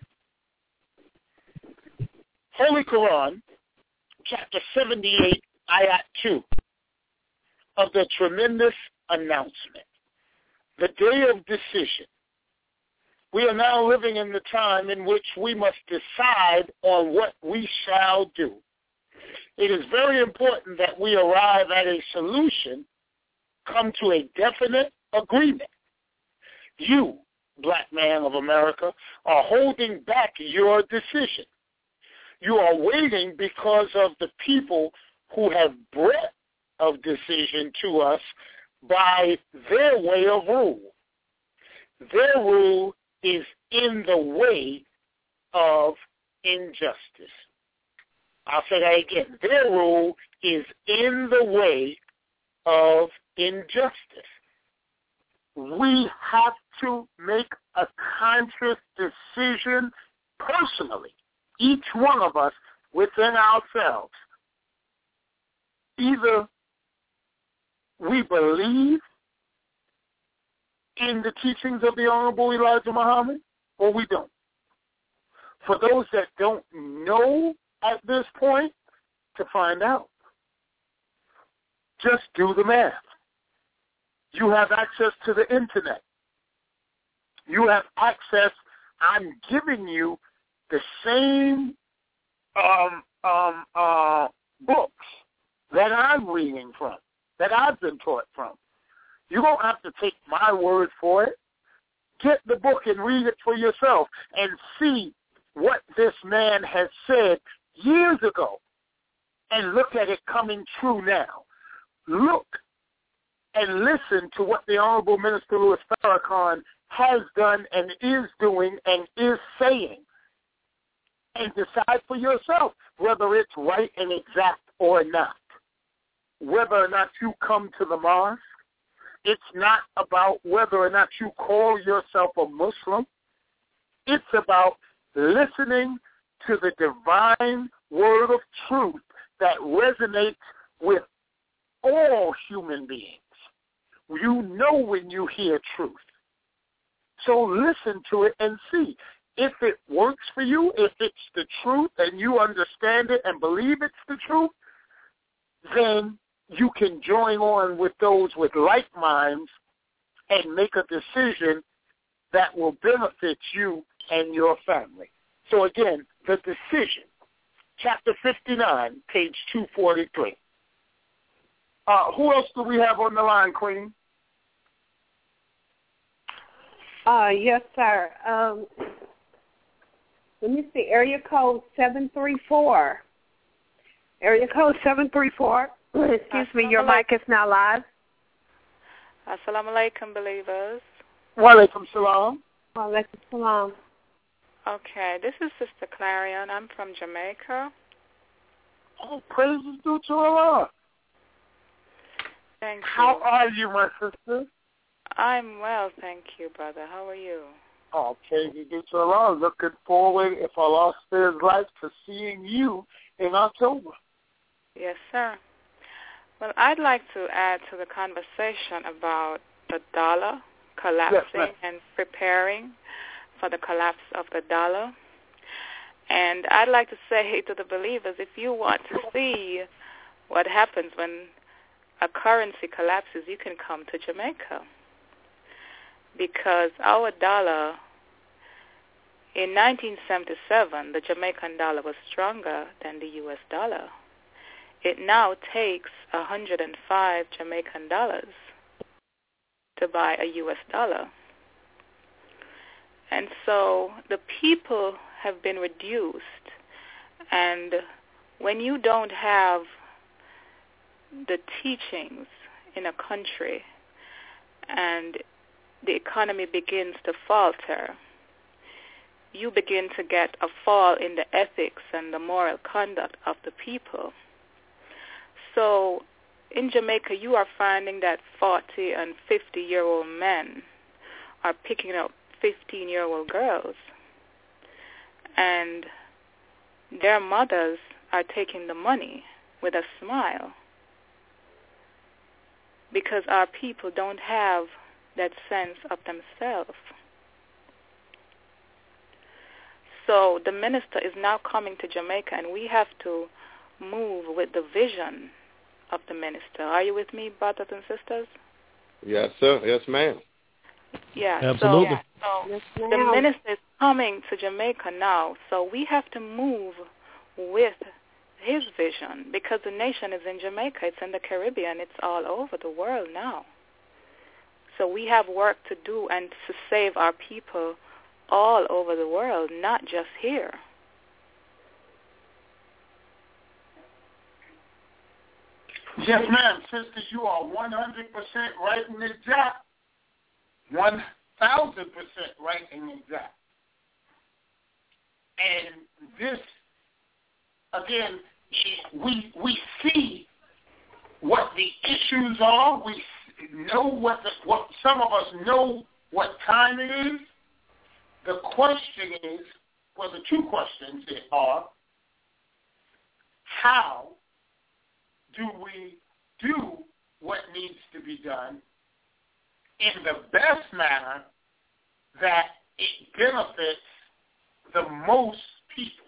Holy Quran, chapter seventy-eight, ayat two, of the tremendous announcement. The day of decision. We are now living in the time in which we must decide on what we shall do. It is very important that we arrive at a solution, come to a definite agreement. You, black man of America, are holding back your decision. You are waiting because of the people who have brought of decision to us by their way of rule. Their rule is in the way of injustice. I'll say that again. Their rule is in the way of injustice. We have to make a conscious decision personally, each one of us within ourselves. Either we believe in the teachings of the Honorable Elijah Muhammad, or we don't. For those that don't know at this point, to find out, just do the math. You have access to the internet. You have access. I'm giving you the same um, um, uh, books that I'm reading from, that I've been taught from. You don't have to take my word for it. Get the book and read it for yourself and see what this man has said years ago and look at it coming true now. Look and listen to what the Honorable Minister Louis Farrakhan has done and is doing and is saying, and decide for yourself whether it's right and exact or not. Whether or not you come to the mosque, it's not about whether or not you call yourself a Muslim. It's about listening to the divine word of truth that resonates with all human beings. You know when you hear truth. So listen to it and see. If it works for you, if it's the truth and you understand it and believe it's the truth, then you can join on with those with like minds and make a decision that will benefit you and your family. So again, The Decision, chapter fifty-nine, page two forty-three. Uh, who else do we have on the line, Queen? Uh, yes, sir. Um, let me see. Area code seven three four. Area code seven three four. Excuse me. Your mic is now live. Assalamu alaikum, believers. Wa alaikum salam. Wa alaikum salam. Okay, this is Sister Clarion. I'm from Jamaica. Oh, praise is due to Allah. Thank you. How are you, my sister? I'm well, thank you, brother. How are you? Oh, praise is due to Allah. Looking forward, if Allah spares life, to seeing you in October. Yes, sir. Well, I'd like to add to the conversation about the dollar collapsing yes, and preparing for the collapse of the dollar. And I'd like to say to the believers, if you want to see what happens when a currency collapses, you can come to Jamaica. Because our dollar, in nineteen seventy-seven, the Jamaican dollar was stronger than the U S dollar. It now takes one hundred five Jamaican dollars to buy a U S dollar. And so the people have been reduced. And when you don't have the teachings in a country and the economy begins to falter, you begin to get a fall in the ethics and the moral conduct of the people. So in Jamaica, you are finding that forty and fifty-year-old men are picking up fifteen-year-old girls, and their mothers are taking the money with a smile because our people don't have that sense of themselves. So the minister is now coming to Jamaica, and we have to move with the vision of the minister. Are you with me, brothers and sisters? Yes, sir. Yes, ma'am. Yeah, absolutely. So, yeah, so the minister is coming to Jamaica now, so we have to move with his vision because the nation is in Jamaica. It's in the Caribbean. It's all over the world now. So we have work to do and to save our people all over the world, not just here. Yes, ma'am. Sister, you are one hundred percent right in the job. one thousand percent right in the job. And this, again, we we see what the issues are. We know what the, what some of us know what time it is. The question is, well, the two questions are, how do we do what needs to be done in the best manner that it benefits the most people?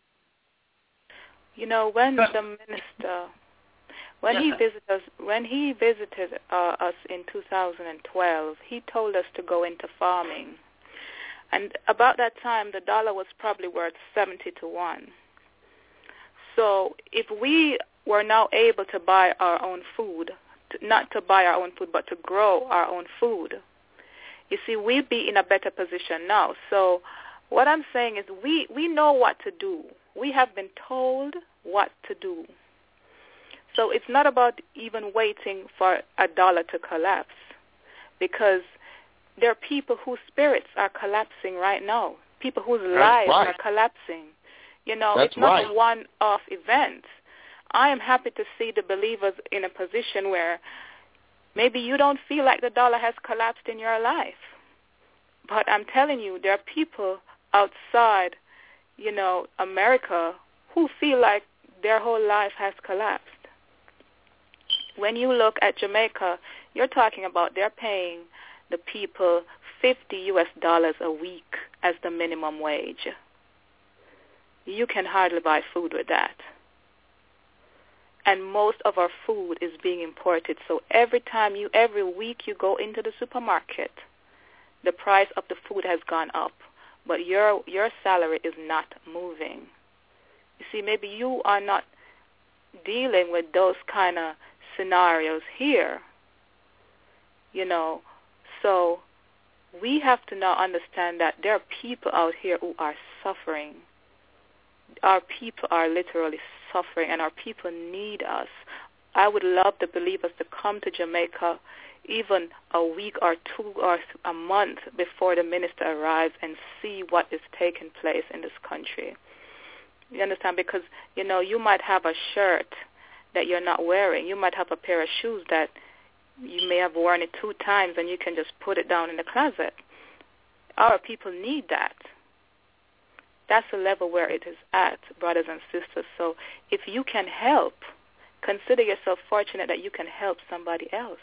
You know, when the, the minister, when yes, he visited us, when he visited uh, us in two thousand twelve, he told us to go into farming, and about that time, the dollar was probably worth seventy to one. So, if we were now able to buy our own food, to, not to buy our own food, but to grow our own food, you see, we'd be in a better position now. So, what I'm saying is, we we know what to do. We have been told what to do. So it's not about even waiting for a dollar to collapse, because there are people whose spirits are collapsing right now, people whose That's lives right. are collapsing. You know, That's it's not right. a one-off event. I am happy to see the believers in a position where maybe you don't feel like the dollar has collapsed in your life. But I'm telling you, there are people outside, you know, America who feel like their whole life has collapsed. When you look at Jamaica, you're talking about they're paying the people fifty U S dollars a week as the minimum wage. You can hardly buy food with that. And most of our food is being imported. So every time you, every week you go into the supermarket, the price of the food has gone up, but your your salary is not moving. You see, maybe you are not dealing with those kind of scenarios here, you know. So we have to now understand that there are people out here who are suffering. Our people are literally suffering, and our people need us. I would love the believers to come to Jamaica even a week or two or a month before the minister arrives and see what is taking place in this country. You understand? Because, you know, you might have a shirt that you're not wearing. You might have a pair of shoes that you may have worn it two times and you can just put it down in the closet. Our people need that. That's the level where it is at, brothers and sisters. So if you can help, consider yourself fortunate that you can help somebody else.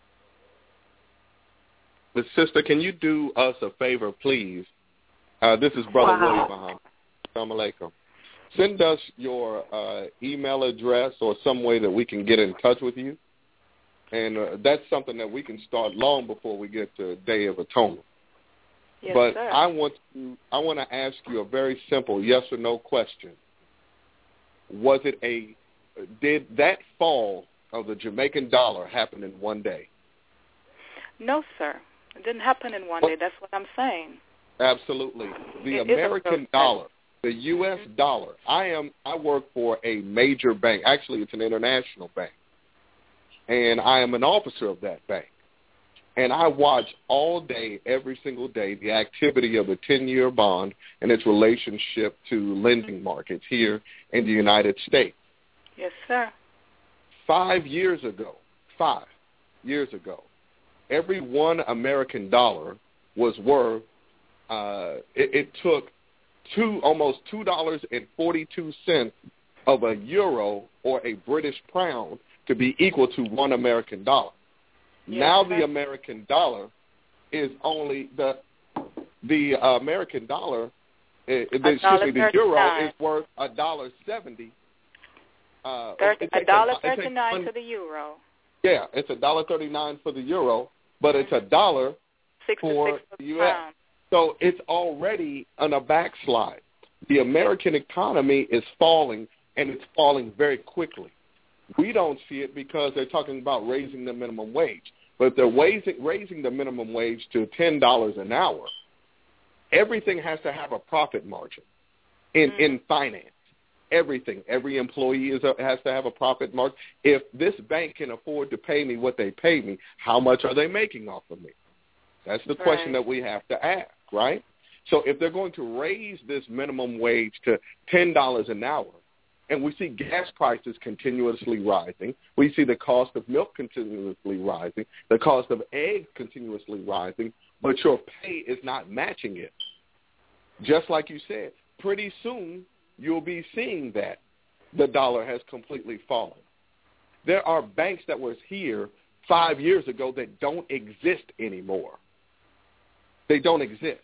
But sister, can you do us a favor, please? Uh, this is Brother wow. William Muhammad. Assalamu alaikum. Send us your uh, email address or some way that we can get in touch with you. And uh, that's something that we can start long before we get to Day of Atonement. Yes, but sir. I want to I want to ask you a very simple yes or no question. Was it a did that fall of the Jamaican dollar happen in one day? No, sir. It didn't happen in one day. That's what I'm saying. Absolutely. The It American dollar, the U S Mm-hmm. dollar. I am I work for a major bank. Actually, it's an international bank. And I am an officer of that bank. And I watch all day, every single day, the activity of the ten-year bond and its relationship to lending markets here in the United States. Yes, sir. Five years ago, five years ago, every one American dollar was worth, uh, it, it took two, almost two dollars and forty-two cents of a euro or a British pound to be equal to one American dollar. Yes, now sir. the American dollar is only the the uh, American dollar. Uh, the, excuse me, the euro is worth a dollar seventy. Uh, a dollar thirty-nine to the euro. Yeah, it's a dollar thirty-nine for the euro, but it's a dollar for the U S. Pound. So it's already on a backslide. The American economy is falling, and it's falling very quickly. We don't see it because they're talking about raising the minimum wage. But if they're raising, raising the minimum wage to ten dollars an hour, everything has to have a profit margin in, mm. in finance. Everything. Every employee is a, has to have a profit margin. If this bank can afford to pay me what they pay me, how much are they making off of me? That's the right. question that we have to ask, right? So if they're going to raise this minimum wage to ten dollars an hour, and we see gas prices continuously rising, we see the cost of milk continuously rising, the cost of eggs continuously rising, but your pay is not matching it. Just like you said, pretty soon you'll be seeing that the dollar has completely fallen. There are banks that were here five years ago that don't exist anymore. They don't exist.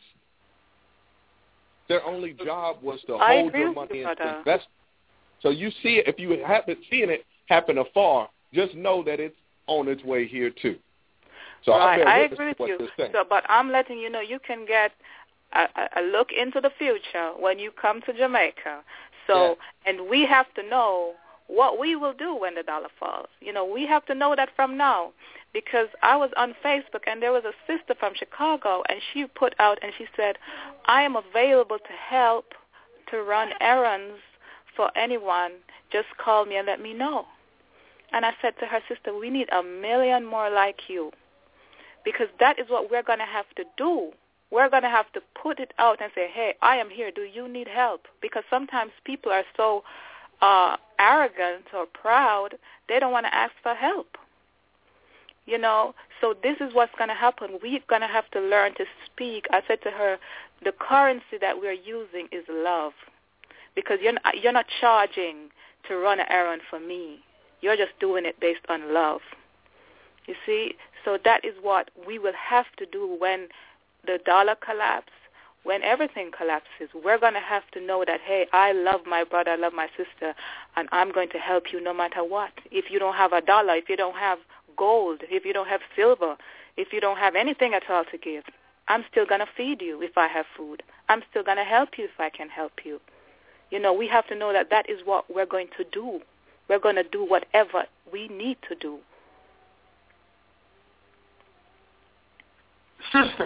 Their only job was to I hold your money and invest. So you see it, if you haven't seen it happen afar, just know that it's on its way here too. So right. I, I agree with you. So, but I'm letting you know you can get a, a look into the future when you come to Jamaica. So, yeah. and we have to know what we will do when the dollar falls. You know, we have to know that from now. Because I was on Facebook and there was a sister from Chicago and she put out and she said, I am available to help to run errands for anyone. Just call me and let me know. And I said to her, sister, we need a million more like you. Because that is what we're going to have to do. We're going to have to put it out and say, hey, I am here. Do you need help? Because sometimes people are so uh, arrogant or proud, they don't want to ask for help. You know, so this is what's going to happen. We're going to have to learn to speak. I said to her, the currency that we're using is love. Because you're not, you're not charging to run an errand for me. You're just doing it based on love. You see? So that is what we will have to do when the dollar collapses, when everything collapses. We're going to have to know that, hey, I love my brother, I love my sister, and I'm going to help you no matter what. If you don't have a dollar, if you don't have gold, if you don't have silver, if you don't have anything at all to give, I'm still going to feed you if I have food. I'm still going to help you if I can help you. You know, we have to know that that is what we're going to do. We're going to do whatever we need to do. Sister,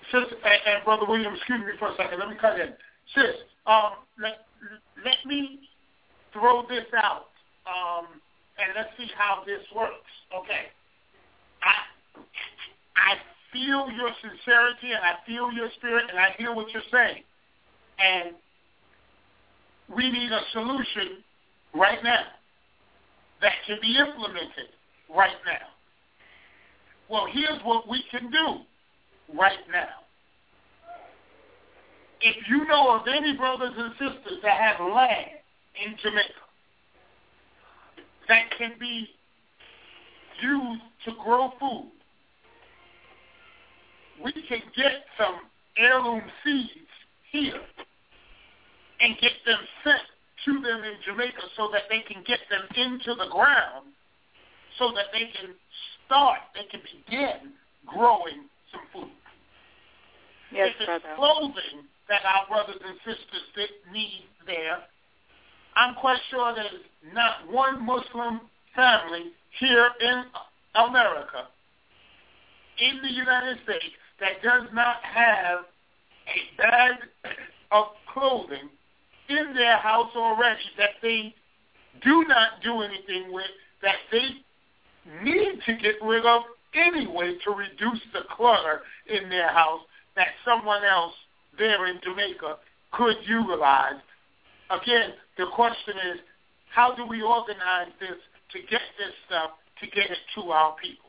sis, and, and Brother William, excuse me for a second. Let me cut in. Sis, um, let, let me throw this out, um, and let's see how this works. Okay. I I feel your sincerity, and I feel your spirit, and I hear what you're saying. And we need a solution right now that can be implemented right now. Well, here's what we can do right now. If you know of any brothers and sisters that have land in Jamaica that can be used to grow food, we can get some heirloom seeds here and get them sent to them in Jamaica so that they can get them into the ground so that they can start, they can begin growing some food. Yes, if it's brother. clothing that our brothers and sisters need there, I'm quite sure there's not one Muslim family here in America, in the United States, that does not have a bag of clothing in their house already that they do not do anything with, that they need to get rid of anyway to reduce the clutter in their house that someone else there in Jamaica could utilize. Again, the question is, how do we organize this to get this stuff, to get it to our people?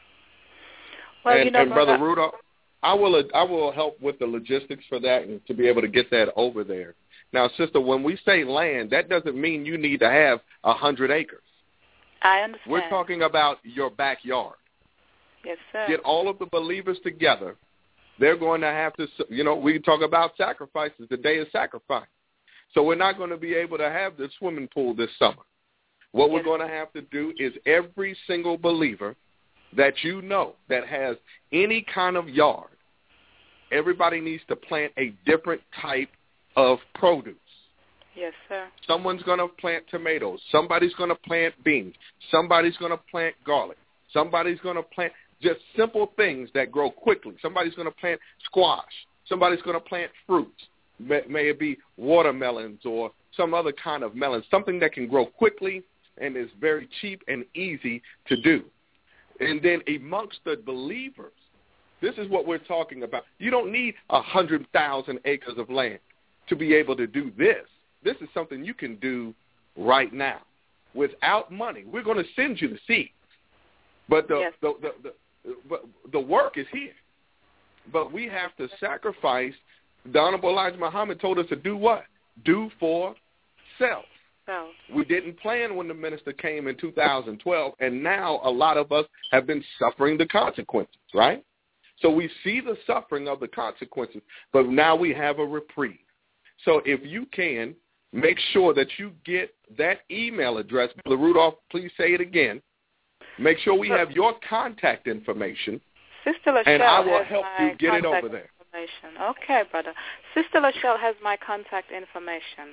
Well, and, you know, and Brother Rudolph, I will I will help with the logistics for that and to be able to get that over there. Now, sister, when we say land, that doesn't mean you need to have a hundred acres. I understand. We're talking about your backyard. Yes, sir. Get all of the believers together. They're going to have to, you know, we talk about sacrifices, the day of sacrifice. So we're not going to be able to have the swimming pool this summer. What we're going to have to do is every single believer that you know that has any kind of yard, everybody needs to plant a different type of produce. Yes, sir. Someone's going to plant tomatoes. Somebody's going to plant beans. Somebody's going to plant garlic. Somebody's going to plant just simple things that grow quickly. Somebody's going to plant squash. Somebody's going to plant fruits. May, may it be watermelons or some other kind of melon, something that can grow quickly and is very cheap and easy to do. And then amongst the believers, this is what we're talking about. You don't need one hundred thousand acres of land to be able to do this. This is something you can do right now without money. We're going to send you the seeds, but the, yes. the, the, the, the, the work is here. But we have to sacrifice. The Honorable Elijah Muhammad told us to do what? Do for self. Self. We didn't plan when the minister came in two thousand twelve, and now a lot of us have been suffering the consequences, right? So we see the suffering of the consequences, but now we have a reprieve. So if you can, make sure that you get that email address. Brother Rudolph, please say it again. Make sure we have your contact information, Sister Lachelle and I will has help my you get it over there. Okay, brother. Sister Lachelle has my contact information.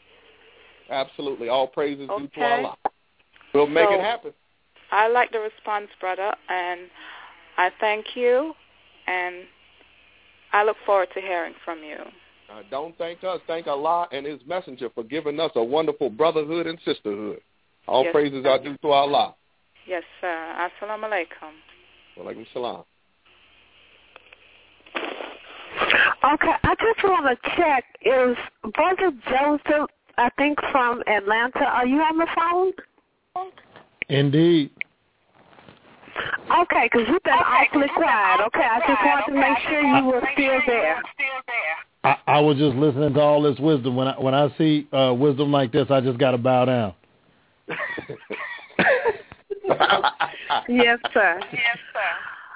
Absolutely. All praises okay. due to Allah. We'll make so, it happen. I like the response, brother, and I thank you, and I look forward to hearing from you. Uh, don't thank us. Thank Allah and His Messenger for giving us a wonderful brotherhood and sisterhood. All yes, praises are due to Allah. Yes, sir. Assalamu alaikum. Wa alaikum salam. Okay, I just want to check, is Brother Joseph, I think, from Atlanta, are you on the phone? Indeed. Okay, because you've been okay, awfully quiet. Okay, I just wanted to make sure you were still there. I, I was just listening to all this wisdom. When I, when I see uh, wisdom like this, I just got to bow down. Yes, sir. Yes, sir.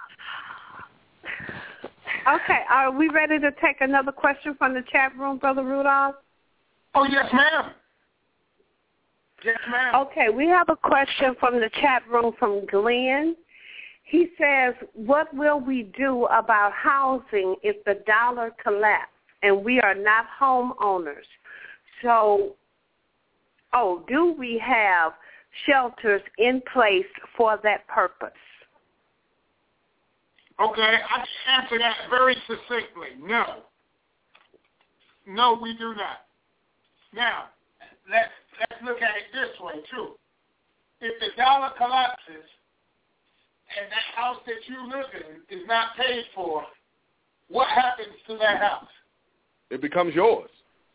Okay, are we ready to take another question from the chat room, Brother Rudolph? Oh, yes, ma'am. Yes, ma'am. Okay, we have a question from the chat room from Glenn. He says, what will we do about housing if the dollar collapses and we are not homeowners? So, oh, do we have shelters in place for that purpose? Okay, I can answer that very succinctly. No. No, we do not. Now, let's, let's look at it this way, too. If the dollar collapses and that house that you live in is not paid for, what happens to that house? It becomes yours.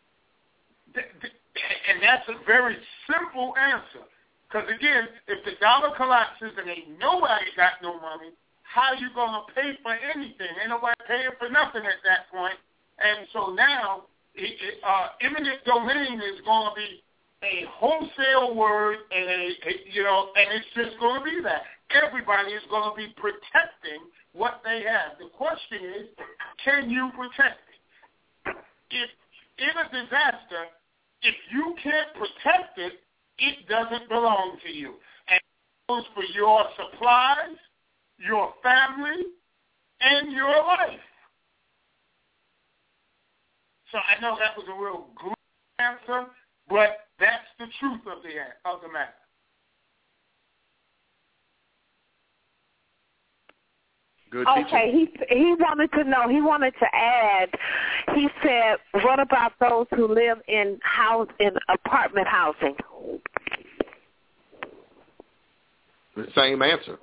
And that's a very simple answer. Because, again, if the dollar collapses and ain't nobody got no money, how you going to pay for anything? Ain't nobody paying for nothing at that point. And so now, it, it, uh, eminent domain is going to be a wholesale word, and a, a you know, and it's just going to be that. Everybody is going to be protecting what they have. The question is, can you protect it? If in a disaster, if you can't protect it, it doesn't belong to you. And it goes for your supplies, your family, and your life. So I know that was a real good answer, but that's the truth of the of the matter. Good okay, he he wanted to know. He wanted to add. He said, "What about those who live in house in apartment housing?" The same answer.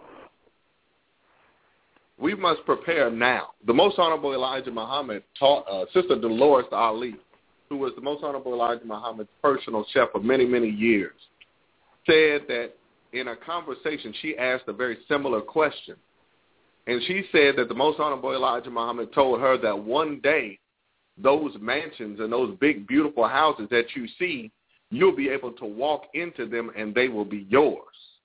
We must prepare now. The Most Honorable Elijah Muhammad taught uh, Sister Dolores Ali, who was the Most Honorable Elijah Muhammad's personal chef for many, many years, said that in a conversation she asked a very similar question. And she said that the Most Honorable Elijah Muhammad told her that one day those mansions and those big, beautiful houses that you see, you'll be able to walk into them and they will be yours.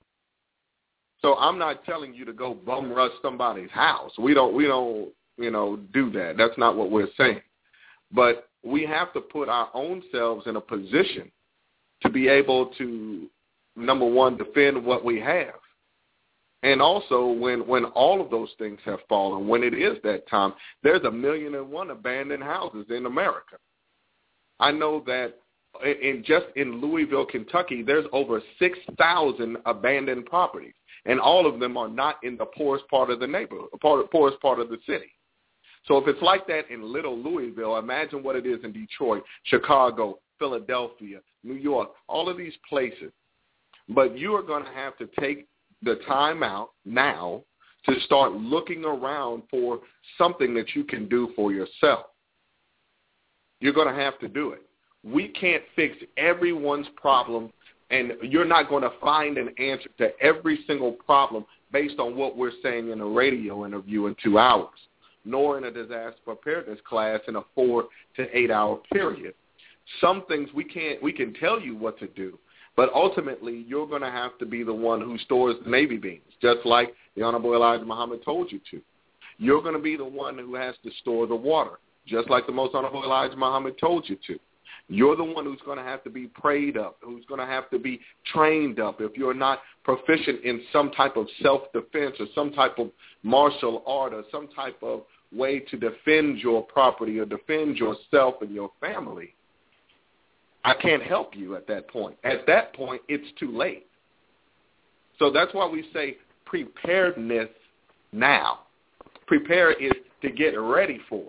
So I'm not telling you to go bum rush somebody's house. We don't, we don't, you know, do that. That's not what we're saying. But we have to put our own selves in a position to be able to, number one, defend what we have. And also, when, when all of those things have fallen, when it is that time, there's a million and one abandoned houses in America. I know that in just in Louisville, Kentucky, there's over six thousand abandoned properties, and all of them are not in the poorest part of the neighborhood, poorest part of the city. So if it's like that in little Louisville, imagine what it is in Detroit, Chicago, Philadelphia, New York, all of these places. But you are going to have to take the time out now to start looking around for something that you can do for yourself. You're going to have to do it. We can't fix everyone's problem, and you're not going to find an answer to every single problem based on what we're saying in a radio interview in two hours, nor in a disaster preparedness class in a four to eight hour period. Some things we can't, we can tell you what to do, but ultimately you're going to have to be the one who stores the Navy beans, just like the Honorable Elijah Muhammad told you to. You're going to be the one who has to store the water, just like the Most Honorable Elijah Muhammad told you to. You're the one who's going to have to be prayed up, who's going to have to be trained up. If you're not proficient in some type of self-defense or some type of martial art or some type of way to defend your property or defend yourself and your family, I can't help you at that point. At that point, it's too late. So that's why we say preparedness now. Prepare is to get ready for.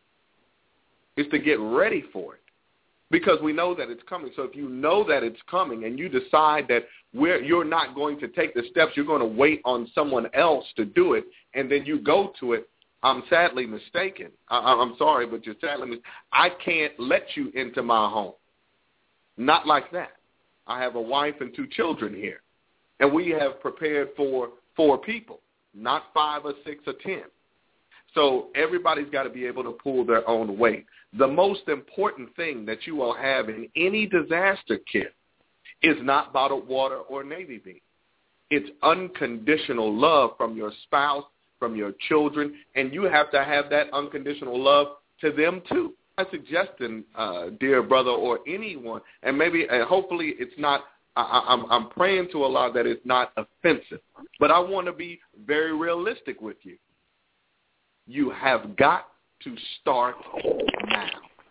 It's to get ready for it. Because we know that it's coming. So if you know that it's coming and you decide that we're, you're not going to take the steps, you're going to wait on someone else to do it, and then you go to it, I'm sadly mistaken. I, I'm sorry, but you're sadly mistaken. I can't let you into my home. Not like that. I have a wife and two children here, and we have prepared for four people, not five or six or ten. So everybody's got to be able to pull their own weight. The most important thing that you will have in any disaster kit is not bottled water or Navy beans. It's unconditional love from your spouse, from your children, and you have to have that unconditional love to them too. I'm suggesting, uh, dear brother, or anyone, and maybe, and hopefully it's not, I, I'm, I'm praying to Allah that it's not offensive, but I want to be very realistic with you. You have got to start now.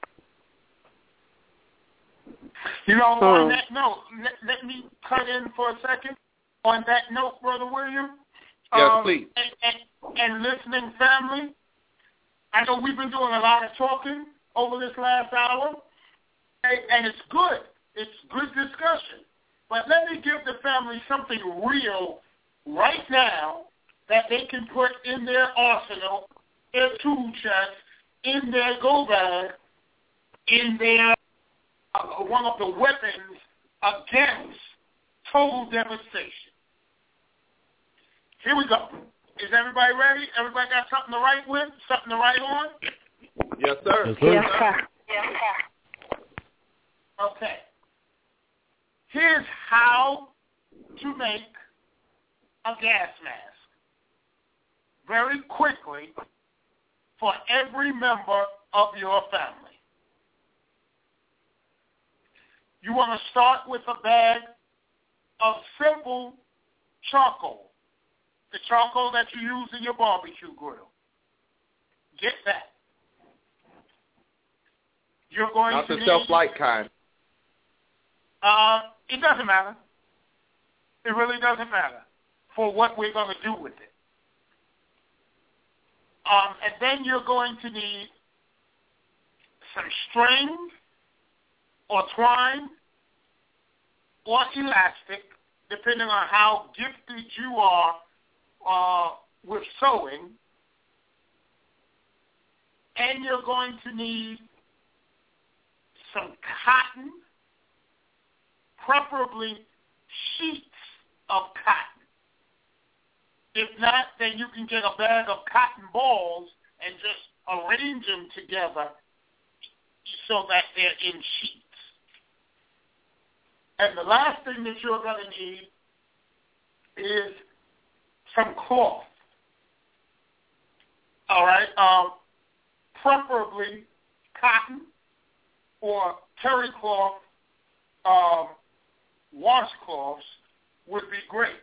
You know, oh. on that note, let, let me cut in for a second. On that note, Brother William, Yes, um, please. And, and, and listening family, I know we've been doing a lot of talking over this last hour, and, and it's good. It's good discussion. But let me give the family something real right now that they can put in their arsenal, their tool chest, in their go bag, in their uh, one of the weapons against total devastation. Here we go. Is everybody ready? Everybody got something to write with? Something to write on? Yes, sir. Yes, sir. Yes, sir. Yes, sir. Okay. Here's how to make a gas mask very quickly for every member of your family. You want to start with a bag of simple charcoal, the charcoal that you use in your barbecue grill. Get that. You're going Not to the need, self-light kind. Uh, it doesn't matter. It really doesn't matter for what we're going to do with it. Um, and then you're going to need some string or twine or elastic, depending on how gifted you are uh, with sewing. And you're going to need some cotton, preferably sheets of cotton. If not, then you can get a bag of cotton balls and just arrange them together so that they're in sheets. And the last thing that you're going to need is some cloth. All right? Um, preferably cotton or terry cloth, um, washcloths would be great.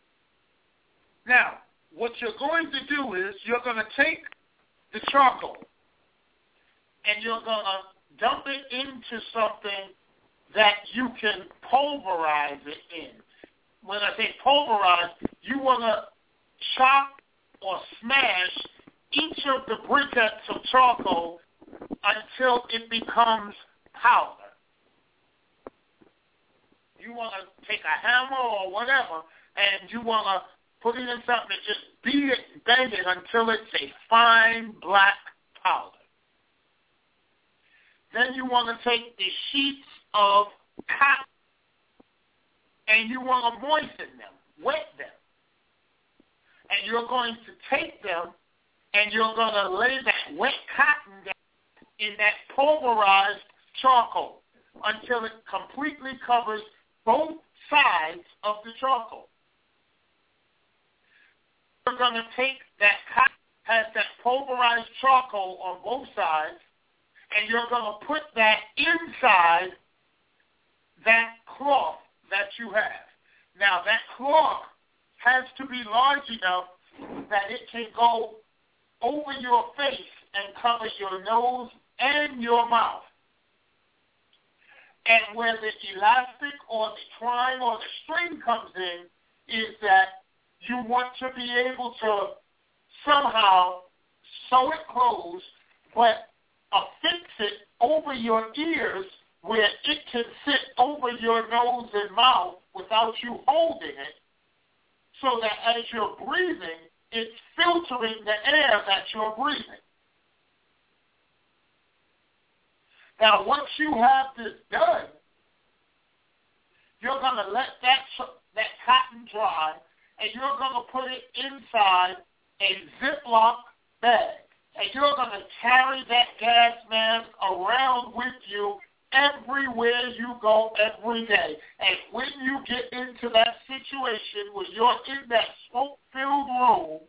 Now, what you're going to do is you're going to take the charcoal and you're going to dump it into something that you can pulverize it in. When I say pulverize, you want to chop or smash each of the briquettes of charcoal until it becomes powder. You want to take a hammer or whatever, and you want to put it in something and just beat it, bang it until it's a fine black powder. Then you want to take the sheets of cotton and you want to moisten them, wet them. And you're going to take them and you're going to lay that wet cotton down in that pulverized charcoal until it completely covers both sides of the charcoal. You're going to take that cotton, has that pulverized charcoal on both sides, and you're going to put that inside that cloth that you have. Now, that cloth has to be large enough that it can go over your face and cover your nose and your mouth. And where the elastic or the twine or the string comes in is that you want to be able to somehow sew it closed, but affix it over your ears where it can sit over your nose and mouth without you holding it, so that as you're breathing, it's filtering the air that you're breathing. Now, once you have this done, you're going to let that that cotton dry, and you're going to put it inside a Ziploc bag. And you're going to carry that gas mask around with you everywhere you go every day. And when you get into that situation where you're in that smoke-filled room,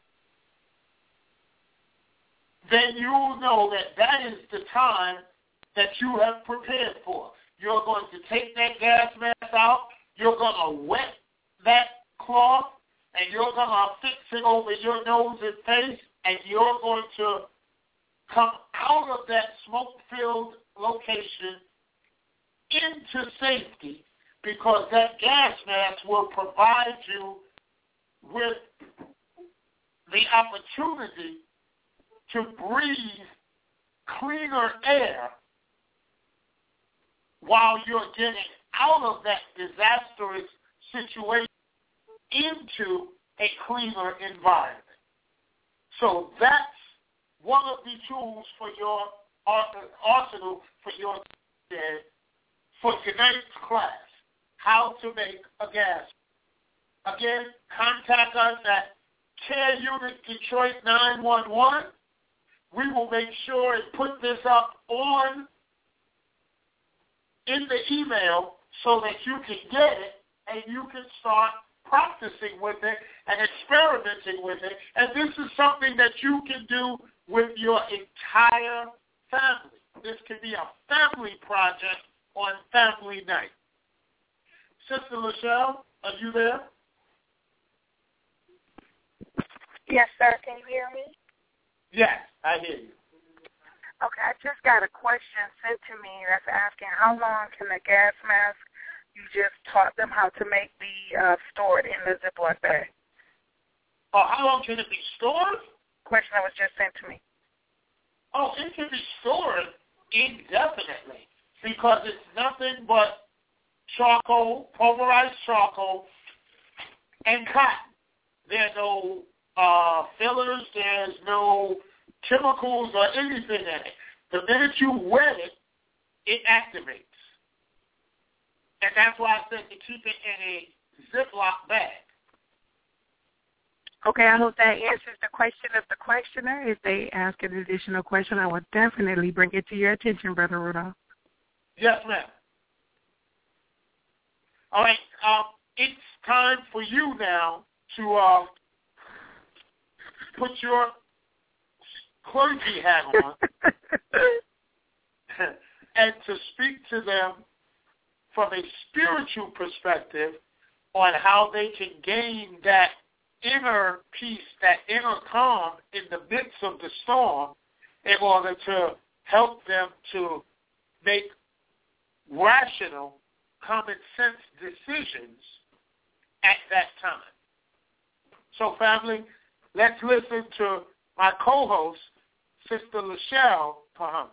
then you'll know that that is the time that you have prepared for. You're going to take that gas mask out, you're going to wet that cloth, and you're going to fix it over your nose and face, and you're going to come out of that smoke-filled location into safety, because that gas mask will provide you with the opportunity to breathe cleaner air while you're getting out of that disastrous situation into a cleaner environment. So that's one of the tools for your arsenal for your for tonight's class, how to make a gas. Again, contact us at Care Unit Detroit nine one one. We will make sure and put this up on in the email so that you can get it and you can start practicing with it and experimenting with it. And this is something that you can do with your entire family. This can be a family project on family night. Sister Lachelle, are you there? Yes, sir. Can you hear me? Yes, I hear you. Okay, I just got a question sent to me that's asking how long can the gas mask you just taught them how to make be uh, stored in the Ziploc bag? Oh, how long can it be stored? Question that was just sent to me. Oh, it can be stored indefinitely because it's nothing but charcoal, pulverized charcoal, and cotton. There's no uh, fillers, there's no chemicals or anything in it. The minute you wet it, it activates. And that's why I said to keep it in a Ziploc bag. Okay, I hope that answers the question of the questioner. If they ask an additional question, I will definitely bring it to your attention, Brother Rudolph. Yes, ma'am. All right, um, it's time for you now to uh, put your clergy hat on and to speak to them from a spiritual perspective on how they can gain that inner peace, that inner calm in the midst of the storm in order to help them to make rational, common sense decisions at that time. So, family, let's listen to my co-host, Sister Lachelle Muhammad.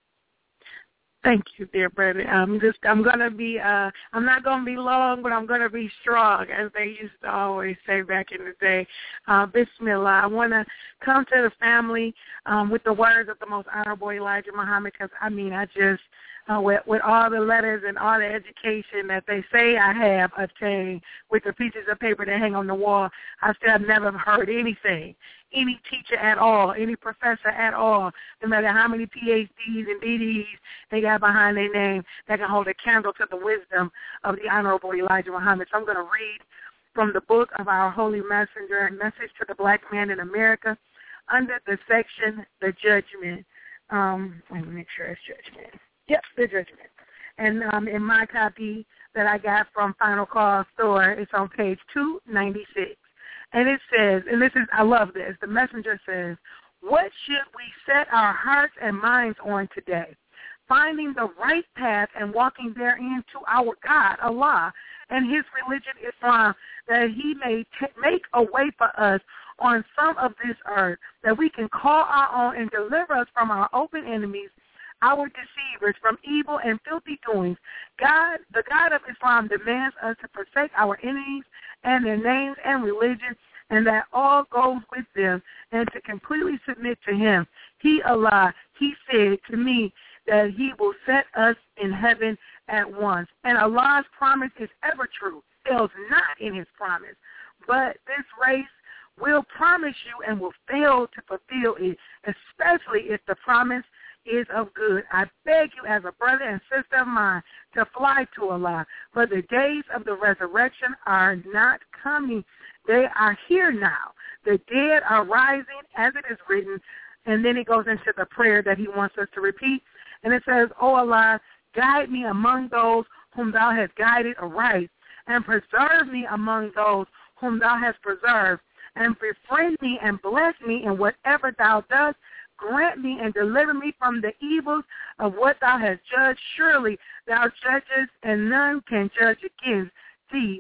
Thank you, dear brother. I'm just, I'm gonna be, uh, I'm not gonna be long, but I'm gonna be strong, as they used to always say back in the day. Uh, Bismillah. I want to come to the family um, with the words of the Most Honorable Elijah Muhammad, because I mean, I just, uh, with, with all the letters and all the education that they say I have obtained, with the pieces of paper that hang on the wall, I still have never heard anything. Any teacher at all, any professor at all, no matter how many P H Ds and D Ds they got behind their name, that can hold a candle to the wisdom of the Honorable Elijah Muhammad. So I'm going to read from the book of our Holy Messenger, Message to the Black Man in America, under the section, The Judgment. Um, let me make sure it's Judgment. Yep, The Judgment. And um, in my copy that I got from Final Call Store, it's on page two ninety-six. And it says, and this is, I love this, the messenger says, what should we set our hearts and minds on today? Finding the right path and walking therein to our God, Allah, and his religion, Islam, that he may t- make a way for us on some of this earth, that we can call our own and deliver us from our open enemies, our deceivers, from evil and filthy doings. God, the God of Islam, demands us to forsake our enemies and their names and religion, and that all goes with them, and to completely submit to him. He, Allah, he said to me that he will set us in heaven at once. And Allah's promise is ever true, fails not in his promise. But this race will promise you and will fail to fulfill it, especially if the promise is of good. I beg you as a brother and sister of mine to fly to Allah, for the days of the resurrection are not coming. They are here now. The dead are rising, as it is written. And then he goes into the prayer that he wants us to repeat. And it says, O Allah, guide me among those whom thou hast guided aright, and preserve me among those whom thou hast preserved, and befriend me and bless me in whatever thou dost. Grant me and deliver me from the evils of what thou hast judged. Surely thou judgest, and none can judge against thee.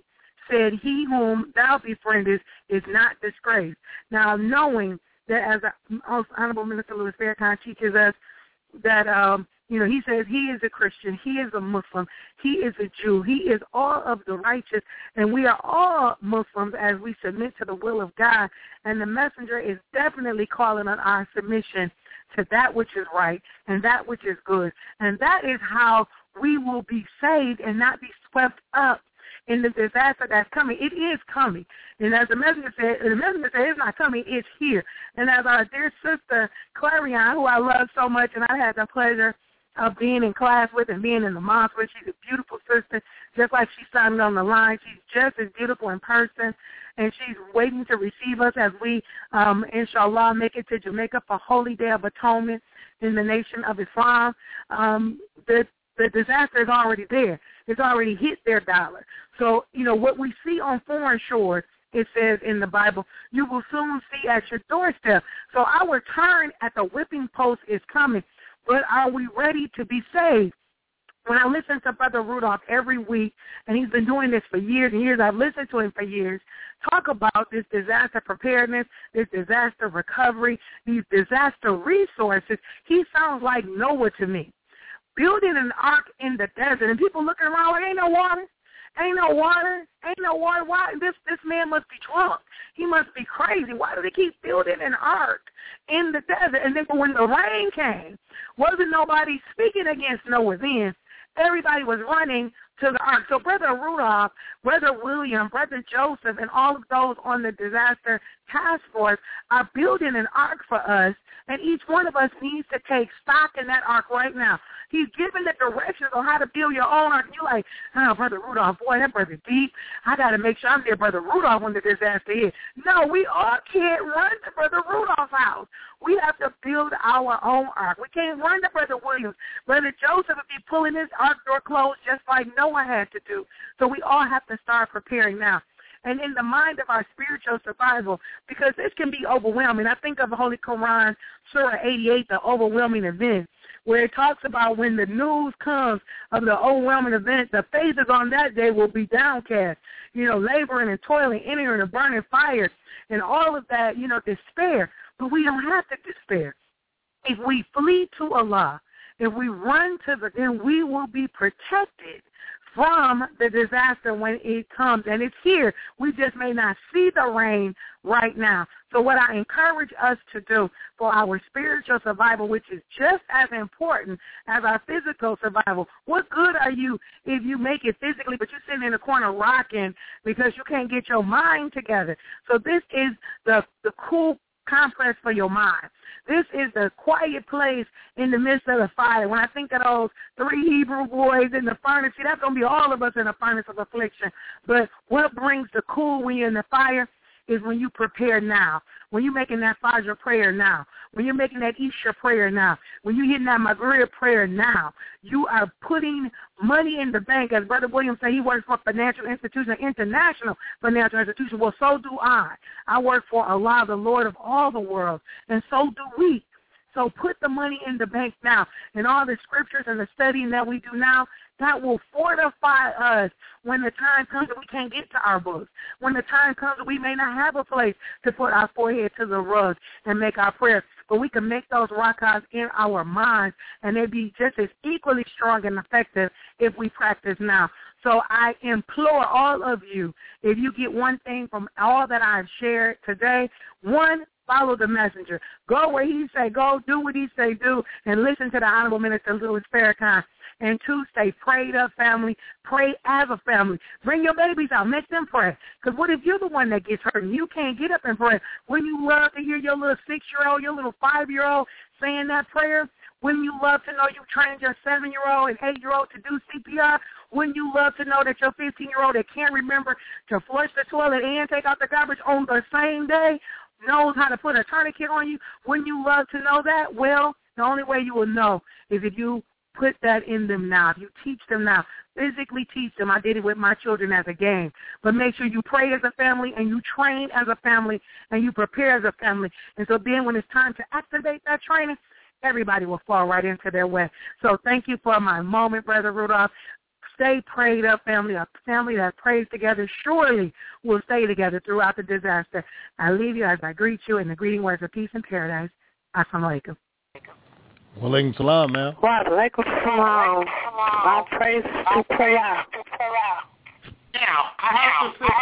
said, he whom thou befriendest is not disgraced. Now, knowing that, as Honorable Minister Louis Farrakhan teaches us, that, um, you know, he says he is a Christian, he is a Muslim, he is a Jew, he is all of the righteous, and we are all Muslims as we submit to the will of God, and the messenger is definitely calling on our submission to that which is right and that which is good, and that is how we will be saved and not be swept up in the disaster that's coming. It is coming. And as the messenger said, the messenger said it's not coming, it's here. And as our dear sister Clarion, who I love so much, and I had the pleasure of being in class with and being in the mosque with, she's a beautiful sister, just like she signed on the line. She's just as beautiful in person, and she's waiting to receive us as we, um, inshallah, make it to Jamaica for Holy Day of Atonement in the Nation of Islam. Um, the The disaster is already there. It's already hit their dollar. So, you know, what we see on foreign shores, it says in the Bible, you will soon see at your doorstep. So our turn at the whipping post is coming. But are we ready to be saved? When I listen to Brother Rudolph every week, and he's been doing this for years and years, I've listened to him for years, talk about this disaster preparedness, this disaster recovery, these disaster resources, he sounds like Noah to me. Building an ark in the desert, and people looking around like, ain't no water, ain't no water, ain't no water. Why? This this man must be drunk. He must be crazy. Why do they keep building an ark in the desert? And then when the rain came, wasn't nobody speaking against Noah then. Everybody was running to the ark. So Brother Rudolph, Brother William, Brother Joseph, and all of those on the disaster task force are building an ark for us, and each one of us needs to take stock in that ark right now. He's giving the directions on how to build your own ark. You're like, oh, Brother Rudolph, boy, that brother deep. I got to make sure I'm there, Brother Rudolph, when the disaster is. No, we all can't run to Brother Rudolph's house. We have to build our own ark. We can't run to Brother Williams. Brother Joseph would be pulling his ark door closed just like Noah had to do. So we all have to start preparing now. And in the mind of our spiritual survival, because this can be overwhelming. I think of the Holy Quran, Surah eighty-eight, the overwhelming event, where it talks about when the news comes of the overwhelming event, the faces on that day will be downcast, you know, laboring and toiling, entering and burning fires, and all of that, you know, despair. But we don't have to despair. If we flee to Allah, if we run to the, then we will be protected from the disaster when it comes. And it's here. We just may not see the rain right now. So what I encourage us to do for our spiritual survival, which is just as important as our physical survival, what good are you if you make it physically, but you're sitting in the corner rocking because you can't get your mind together? So this is the, the cool compress for your mind. This is the quiet place in the midst of the fire. When I think of those three Hebrew boys in the furnace, see, that's going to be all of us in the furnace of affliction. But what brings the cool when you're in the fire is when you prepare now, when you're making that Fajr prayer now, when you're making that Isha prayer now, when you're hitting that Maghrib prayer now. You are putting money in the bank. As Brother Williams said, he works for a financial institution, an international financial institution. Well, so do I. I work for Allah, the Lord of all the world, and so do we. So put the money in the bank now. And all the scriptures and the studying that we do now, that will fortify us when the time comes that we can't get to our books. When the time comes that we may not have a place to put our forehead to the rug and make our prayers. But we can make those rakahs in our minds, and they'd be just as equally strong and effective if we practice now. So I implore all of you, if you get one thing from all that I've shared today, one, follow the messenger. Go where he say go, do what he say do, and listen to the Honorable Minister Louis Farrakhan. And two, stay prayed up, family. Pray as a family. Bring your babies out. Make them pray. Because what if you're the one that gets hurt and you can't get up and pray? Wouldn't you love to hear your little six-year-old, your little five-year-old saying that prayer? Wouldn't you love to know you trained your seven-year-old and eight-year-old to do C P R? Wouldn't you love to know that your fifteen-year-old that can't remember to flush the toilet and take out the garbage on the same day knows how to put a tourniquet on you? Wouldn't you love to know that? Well, the only way you will know is if you put that in them now. If you teach them now, physically teach them. I did it with my children as a game. But make sure you pray as a family and you train as a family and you prepare as a family. And so then when it's time to activate that training, everybody will fall right into their way. So thank you for my moment, Brother Rudolph. stay prayed up family, a family that prays together surely will stay together throughout the disaster. I leave you as I greet you in the greeting words of peace and paradise. Assalamu alaikum. Wa alaikum salam, man. Wa alaikum salam. I praise to prayer. Now, I have to say,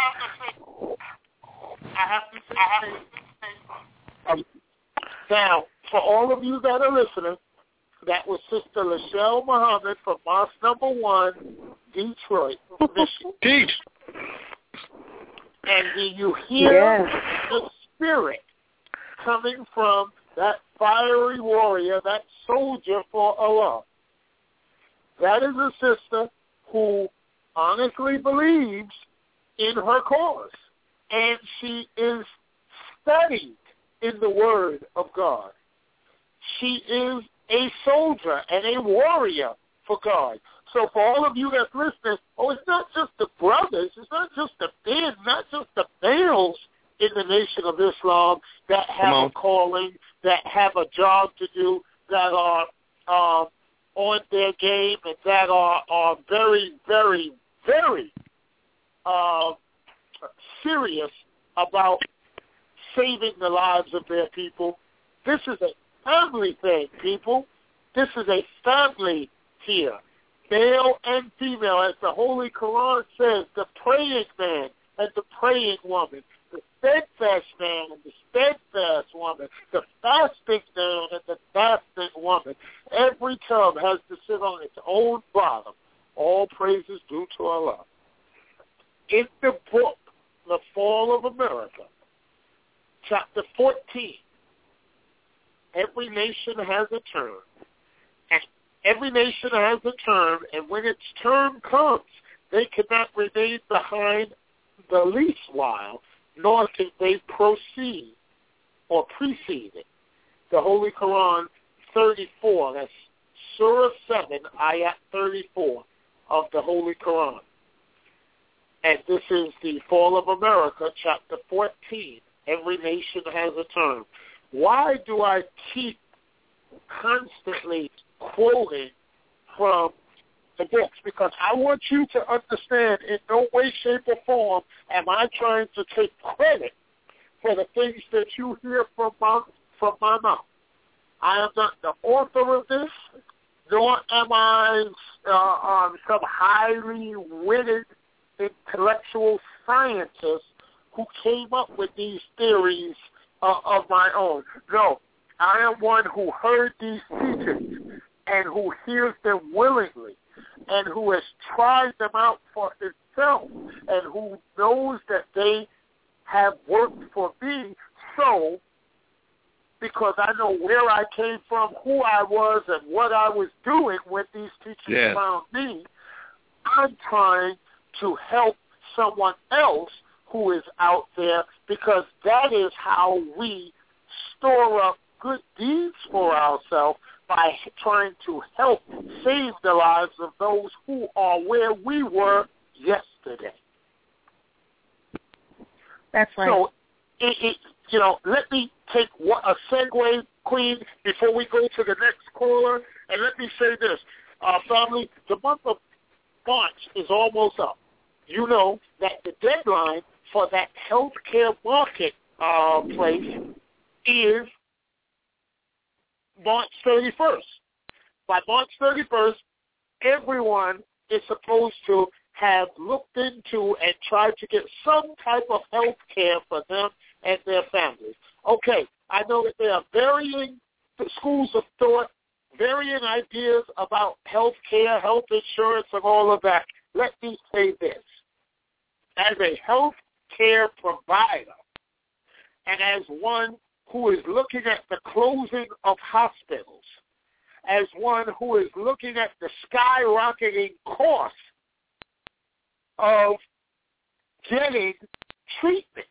I have to say, um, now, for all of you that are listening, that was Sister Lachelle Muhammad from Mosque Number One, Detroit, Michigan. Teach. And do you hear Yes. the spirit coming from that fiery warrior, that soldier for Allah? That is a sister who honestly believes in her cause, and she is studied in the Word of God. She is a soldier and a warrior for God. So for all of you that's listening, oh, it's not just the brothers, it's not just the men, not just the males in the Nation of Islam that have a calling, that have a job to do, that are uh, on their game, and that are, are very, very, very uh, serious about saving the lives of their people. This is a family thing, people. This is a family here, male and female, as the Holy Quran says, the praying man and the praying woman, the steadfast man and the steadfast woman, the fasting man and the fasting woman. Every tub has to sit on its own bottom. All praises due to Allah. In the book, The Fall of America, chapter fourteen, every nation has a term. And every nation has a term, and when its term comes, they cannot remain behind the least while, nor can they proceed or precede it. The Holy Quran thirty-four, that's Surah seven, Ayat thirty-four of the Holy Quran. And this is the Fall of America, chapter fourteen. Every nation has a term. Why do I keep constantly quoting from the books? Because I want you to understand in no way, shape, or form am I trying to take credit for the things that you hear from my, from my mouth. I am not the author of this, nor am I uh, um, some highly witted intellectual scientist who came up with these theories uh, of my own. No, I am one who heard these teachings and who hears them willingly and who has tried them out for himself and who knows that they have worked for me. So, because I know where I came from, who I was, and what I was doing when these teachings yes. found me, I'm trying to help someone else who is out there, because that is how we store up good deeds for ourselves, by trying to help save the lives of those who are where we were yesterday. That's right. So, it, it, you know, let me take what, a segue, Queen, before we go to the next caller, and let me say this. Uh, family, the month of March is almost up. You know that the deadline for that healthcare market uh, place is March thirty-first. By March thirty-first, everyone is supposed to have looked into and tried to get some type of health care for them and their families. Okay, I know that there are varying schools of thought, varying ideas about health care, health insurance, and all of that. Let me say this. As a health care provider and as one who is looking at the closing of hospitals, as one who is looking at the skyrocketing cost of getting treatment,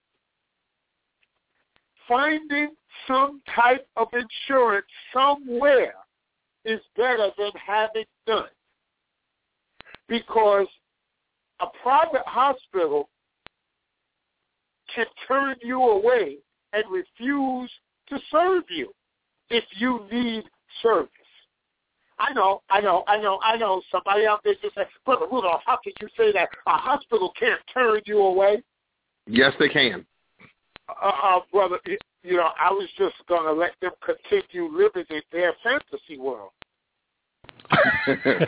finding some type of insurance somewhere is better than having none. Because a private hospital can turn you away and refuse to serve you if you need service. I know, I know, I know, I know. Somebody out there just said, Brother Rudolph, how could you say that? A hospital can't turn you away. Yes, they can. Uh, uh, brother, you know, I was just going to let them continue living in their fantasy world. Okay.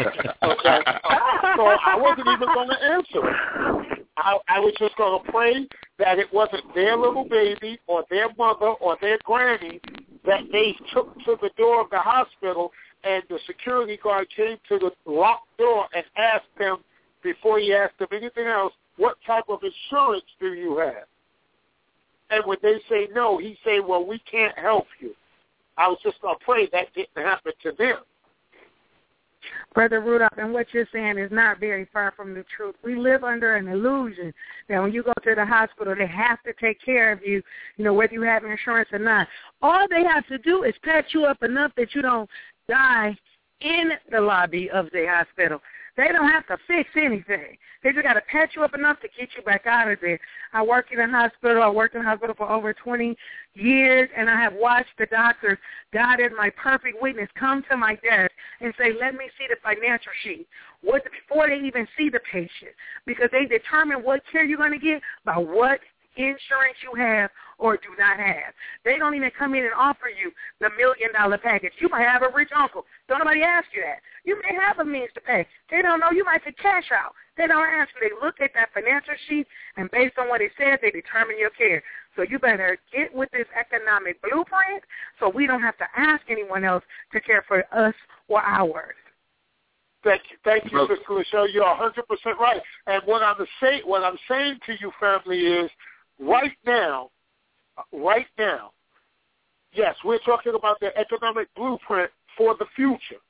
So I wasn't even going to answer it. I, I was just going to pray that it wasn't their little baby or their mother or their granny that they took to the door of the hospital and the security guard came to the locked door and asked them, before he asked them anything else, what type of insurance do you have? And when they say no, he say, well, we can't help you. I was just going to pray that didn't happen to them. Brother Rudolph, and what you're saying is not very far from the truth. We live under an illusion that when you go to the hospital, they have to take care of you, you know, whether you have insurance or not. All they have to do is patch you up enough that you don't die in the lobby of the hospital. They don't have to fix anything. They just got to patch you up enough to get you back out of there. I work in a hospital. I worked in a hospital for over twenty years, and I have watched the doctors, God is my perfect witness, come to my desk and say, let me see the financial sheet what, before they even see the patient, because they determine what care you're going to get by what insurance you have or do not have. They don't even come in and offer you the million-dollar package. You might have a rich uncle. Don't nobody ask you that. You may have a means to pay. They don't know. You might take cash out. They don't ask you. They look at that financial sheet, and based on what it says, they determine your care. So you better get with this economic blueprint so we don't have to ask anyone else to care for us or ours. Thank you, thank you, Sister Lachelle. You're one hundred percent right. And what I'm saying, what I'm saying to you, family, is right now, right now, yes, we're talking about the economic blueprint for the future.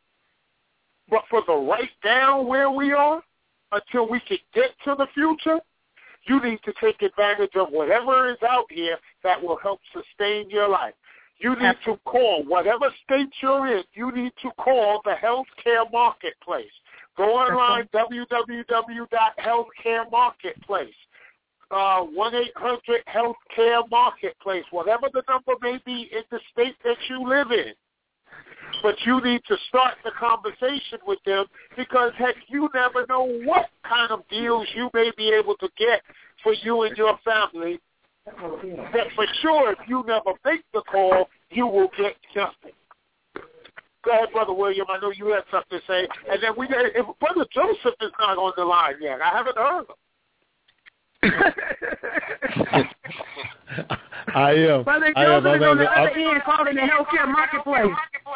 But for the right now where we are, until we can get to the future, you need to take advantage of whatever is out here that will help sustain your life. You need to call, whatever state you're in, you need to call the healthcare marketplace. Go online, w w w dot healthcare marketplace. Uh, one eight hundred healthcare marketplace, whatever the number may be in the state that you live in. But you need to start the conversation with them because, heck, you never know what kind of deals you may be able to get for you and your family. That for sure, if you never make the call, you will get nothing. Go ahead, Brother William. I know you had something to say. And then we, if Brother Joseph is not on the line yet. I haven't heard him. I am. Brother I Joseph am. is on the I'm, other end calling the healthcare marketplace.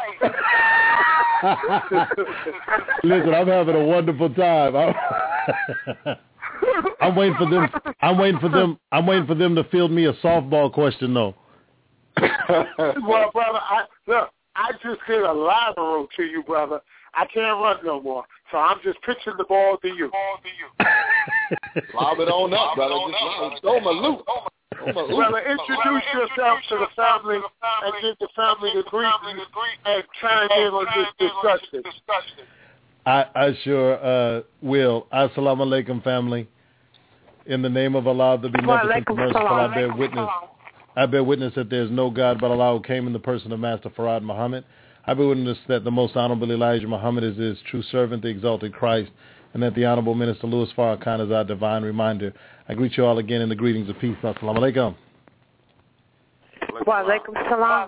Listen, I'm having a wonderful time. I'm, I'm waiting for them. I'm waiting for them. I'm waiting for them to field me a softball question, though. Well, brother, I, look, I just did a lateral to you, brother. I can't run no more, so I'm just pitching the ball to you. Lob it on up, brother. Just throw my loop. Brother, introduce yourself to the family and give the family the greetings and chime in on this discussion. I, I sure uh, will. Assalamu alaikum, family. In the name of Allah, the beneficent, the merciful, I bear witness. I bear witness that there is no God but Allah who came in the person of Master Farad Muhammad. I bear witness that the most honorable Elijah Muhammad is his true servant, the exalted Christ, and that the honorable Minister Louis Farrakhan is our divine reminder. I greet you all again in the greetings of peace. Assalamu alaikum. Wa alaikum salam.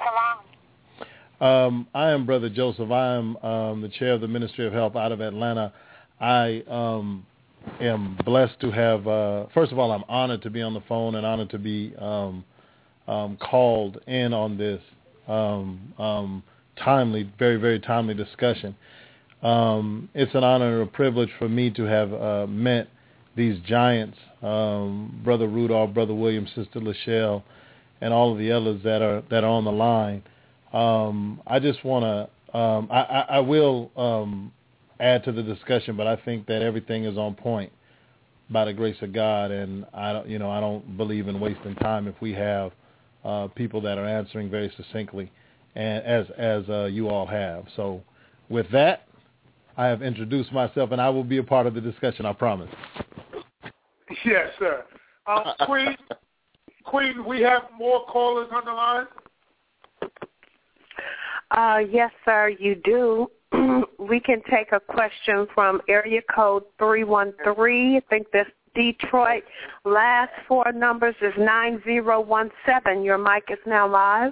Um, I am Brother Joseph. I am um, the chair of the Ministry of Health out of Atlanta. I um, am blessed to have, uh, first of all, I'm honored to be on the phone and honored to be um, um, called in on this um, um, timely, very, very timely discussion. Um, it's an honor and a privilege for me to have uh, met these giants, um, Brother Rudolph, Brother William, Sister Lachelle, and all of the others that are that are on the line. Um, I just want to, um, I, I, I will um, add to the discussion, but I think that everything is on point by the grace of God, and I don't, you know, I don't believe in wasting time if we have uh, people that are answering very succinctly, and as as uh, you all have. So, with that, I have introduced myself, and I will be a part of the discussion. I promise. Yes, sir. Um, Queen, Queen, we have more callers on the line. Uh, yes, sir, you do. We can take a question from area code three one three. I think that's Detroit. Last four numbers is nine zero one seven. Your mic is now live.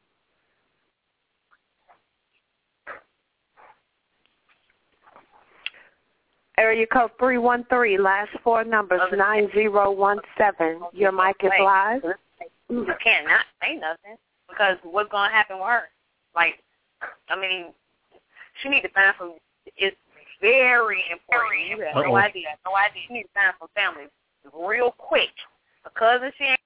Area code three one three. Last four numbers, nine zero one seven. Your mic is live. You cannot say nothing because what's going to happen with her? Like, I mean, she needs to find some, it's very important. You have no idea, no idea. She needs to find some family real quick because she ain't.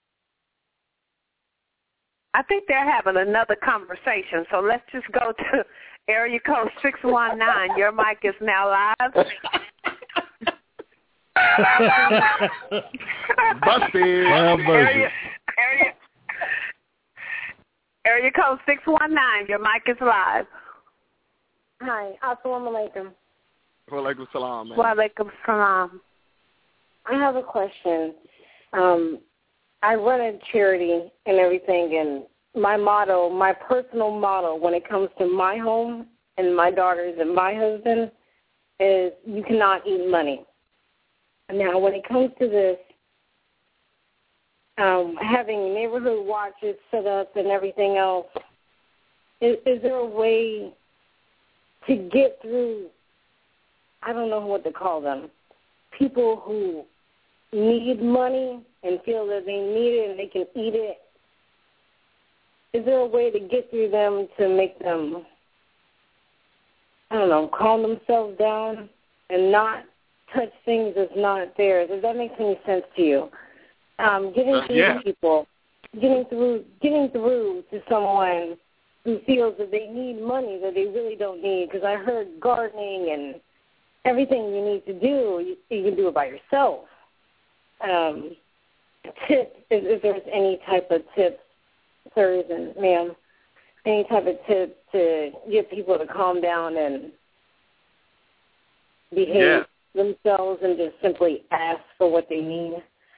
I think they're having another conversation, so let's just go to area code six one nine. Your mic is now live. Busted. Area, area, area code six one nine. Your mic is live. Hi. Assalamu alaikum. Wa alaikum salam. Wa alaikum salam. I have a question. Um, I run a charity and everything, and my motto, my personal motto when it comes to my home and my daughters and my husband is you cannot eat money. Now, when it comes to this, um, having neighborhood watches set up and everything else, is, is there a way to get through, I don't know what to call them, people who need money and feel that they need it and they can eat it? Is there a way to get through them to make them, I don't know, calm themselves down and not touch things that's not theirs? Does that make any sense to you? Um, getting uh, through yeah. to people, getting through, getting through to someone who feels that they need money that they really don't need. Because I heard gardening and everything you need to do, you, you can do it by yourself. Um, tip, if, if there's any type of tips, sirs and ma'am, any type of tip to get people to calm down and behave yeah. themselves and just simply ask for what they need?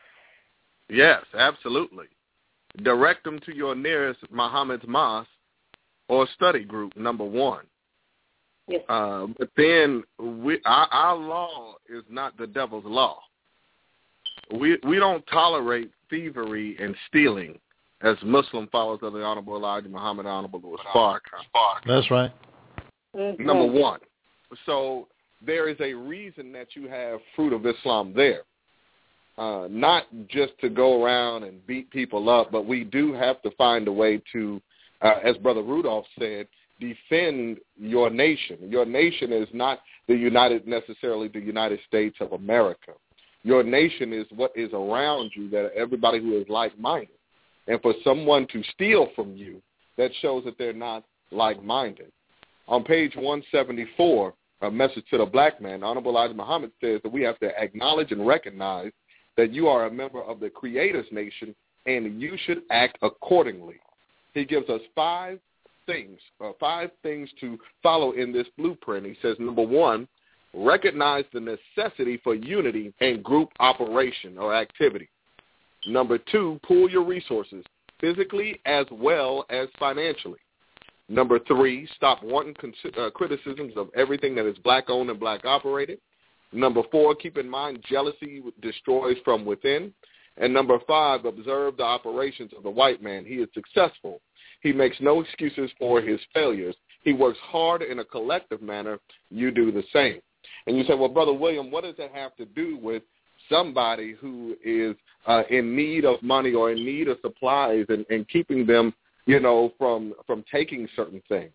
Yes, absolutely. Direct them to your nearest Muhammad's mosque or study group, number one. Yes. Uh, but then we, our, our law is not the devil's law. We we don't tolerate thievery and stealing as Muslim followers of the Honorable Elijah Muhammad, Honorable Louis Farrakhan. That's right. Mm-hmm. Number one. So there is a reason that you have Fruit of Islam there. Uh, not just to go around and beat people up, but we do have to find a way to, uh, as Brother Rudolph said, defend your nation. Your nation is not the United, necessarily the United States of America. Your nation is what is around you, that everybody who is like-minded. And for someone to steal from you, that shows that they're not like-minded. On page one seventy-four, A Message to the Black Man, Honorable Elijah Muhammad says that we have to acknowledge and recognize that you are a member of the Creator's nation and you should act accordingly. He gives us five things, uh, five things to follow in this blueprint. He says, number one, recognize the necessity for unity and group operation or activity. Number two, pool your resources, physically as well as financially. Number three, stop wanting con- uh, criticisms of everything that is black-owned and black-operated. Number four, keep in mind jealousy destroys from within. And number five, observe the operations of the white man. He is successful. He makes no excuses for his failures. He works hard in a collective manner. You do the same. And you say, well, Brother William, what does that have to do with somebody who is uh, in need of money or in need of supplies and, and keeping them, you know, from from taking certain things?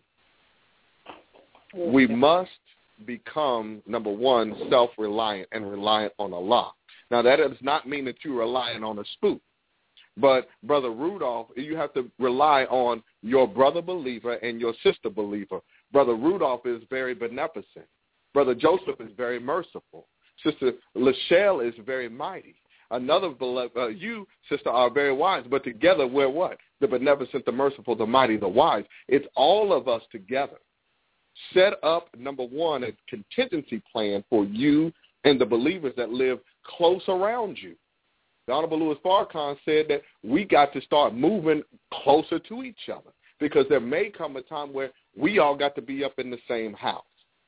We must become, number one, self-reliant and reliant on Allah. Now, that does not mean that you're relying on a spook. But, Brother Rudolph, you have to rely on your brother believer and your sister believer. Brother Rudolph is very beneficent. Brother Joseph is very merciful. Sister Lachelle is very mighty. Another, uh, you, sister, are very wise. But together, we're what? The beneficent, the merciful, the mighty, the wise. It's all of us together. Set up, number one, a contingency plan for you and the believers that live close around you. The Honorable Louis Farrakhan said that we got to start moving closer to each other. because there may come a time where we all got to be up in the same house.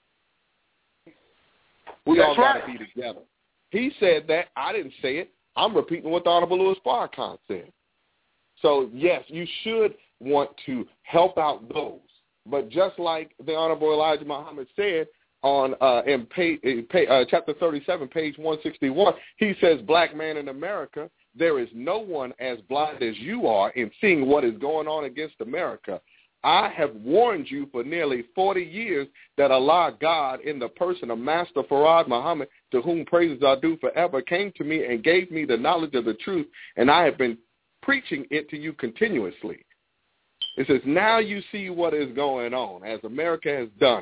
We That's all got right. to be together. He said that. I didn't say it. I'm repeating what the Honorable Louis Farrakhan said. So, yes, you should want to help out those. But just like the Honorable Elijah Muhammad said on uh, in pay, pay, uh, chapter thirty-seven, page one sixty-one, he says, black man in America, there is no one as blind as you are in seeing what is going on against America. I have warned you for nearly forty years that Allah, God, in the person of Master Farad Muhammad, to whom praises are due forever, came to me and gave me the knowledge of the truth, and I have been preaching it to you continuously. It says, now you see what is going on, as America has done.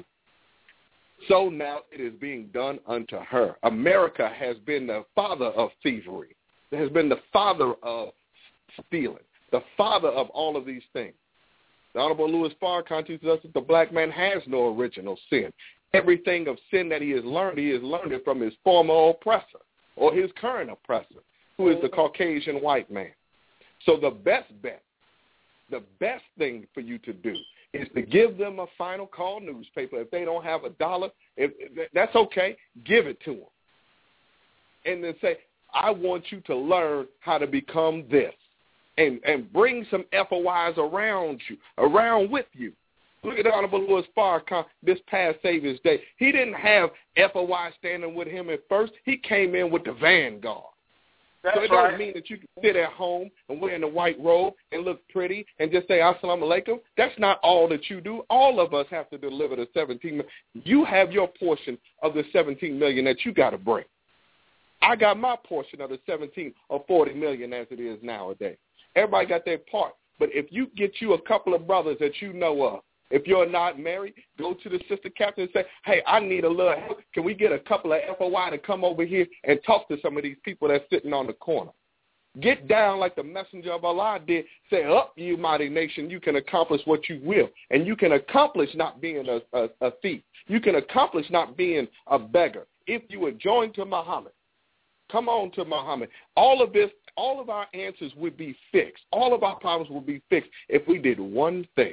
So now it is being done unto her. America has been the father of thievery. It has been the father of stealing, the father of all of these things. The Honorable Louis Farrakhan teaches us that the black man has no original sin. Everything of sin that he has learned, he has learned it from his former oppressor or his current oppressor, who is the Caucasian white man. So the best bet, the best thing for you to do is to give them a final call newspaper. If they don't have a dollar, if, that's okay. Give it to them. And then say, I want you to learn how to become this. And, and bring some F O Is around you, around with you. Look at the Honorable Louis Farrakhan this past Savior's Day. He didn't have F O I standing with him at first. He came in with the vanguard. That's so it right. doesn't mean that you can sit at home and wear in a white robe and look pretty and just say assalamu alaikum. That's not all that you do. All of us have to deliver the seventeen million. You have your portion of the seventeen million that you got to bring. I got my portion of the seventeen or forty million as it is nowadays. Everybody got their part. But if you get you a couple of brothers that you know of, if you're not married, go to the sister captain and say, hey, I need a little help. Can we get a couple of F O I to come over here and talk to some of these people that's sitting on the corner? Get down like the messenger of Allah did. Say, up, you mighty nation, you can accomplish what you will. And you can accomplish not being a, a, a thief. You can accomplish not being a beggar. If you were joined to Muhammad, come on to Muhammad. All of this, all of our answers would be fixed. All of our problems would be fixed if we did one thing.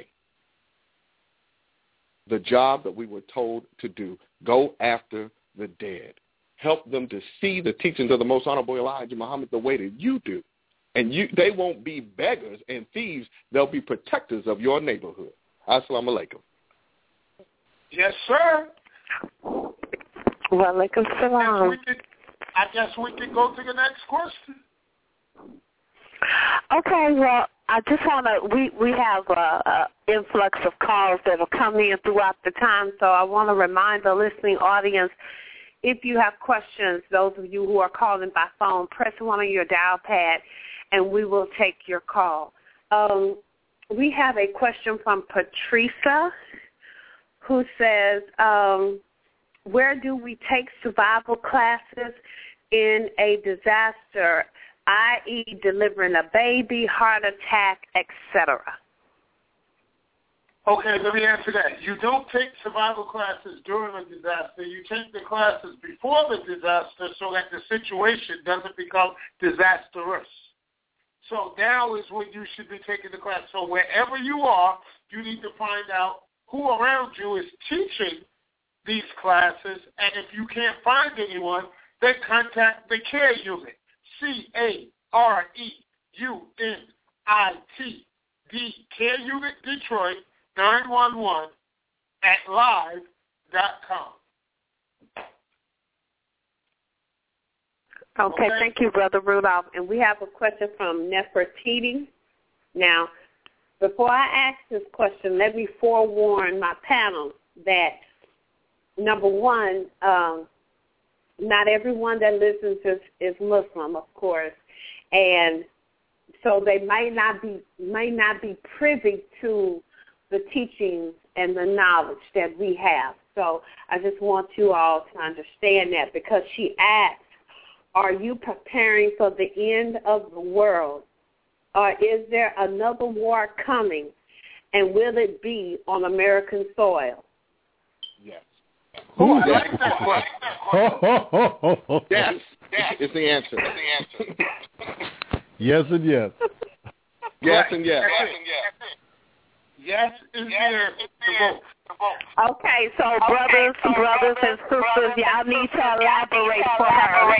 The job that we were told to do, go after the dead. Help them to see the teachings of the Most Honorable Elijah Muhammad the way that you do. And you, they won't be beggars and thieves. They'll be protectors of your neighborhood. Assalamu alaikum. Yes, sir. Wa alaikum salam. I guess we can go to the next question. Okay, well, I just want to, we, we have an influx of calls that will come in throughout the time, so I want to remind the listening audience, if you have questions, those of you who are calling by phone, press one on your dial pad, and we will take your call. Um, we have a question from Patricia, who says, um, where do we take survival classes in a disaster, that is delivering a baby, heart attack, et cetera? Okay, let me answer that. You don't take survival classes during a disaster. You take the classes before the disaster so that the situation doesn't become disastrous. So now is when you should be taking the class. So wherever you are, you need to find out who around you is teaching these classes, and if you can't find anyone, then contact the CARE unit, C A R E U N I T, the CARE unit Detroit, nine one one at live dot com. Okay, okay, thank you, Brother Rudolph. And we have a question from Nefertiti. Now, before I ask this question, let me forewarn my panel that, number one, um, not everyone that listens is, is Muslim, of course, and so they might not be may not be privy to the teachings and the knowledge that we have. So I just want you all to understand that, because she asked, are you preparing for the end of the world, or is there another war coming, and will it be on American soil? Yes. Oh, I like that question. Yes, is the answer. It's the answer. Yes and yes. Yes and yes. Yes and yes. Yes is there to vote. Okay, so okay, brothers, so brothers and sisters, y'all need to elaborate for her.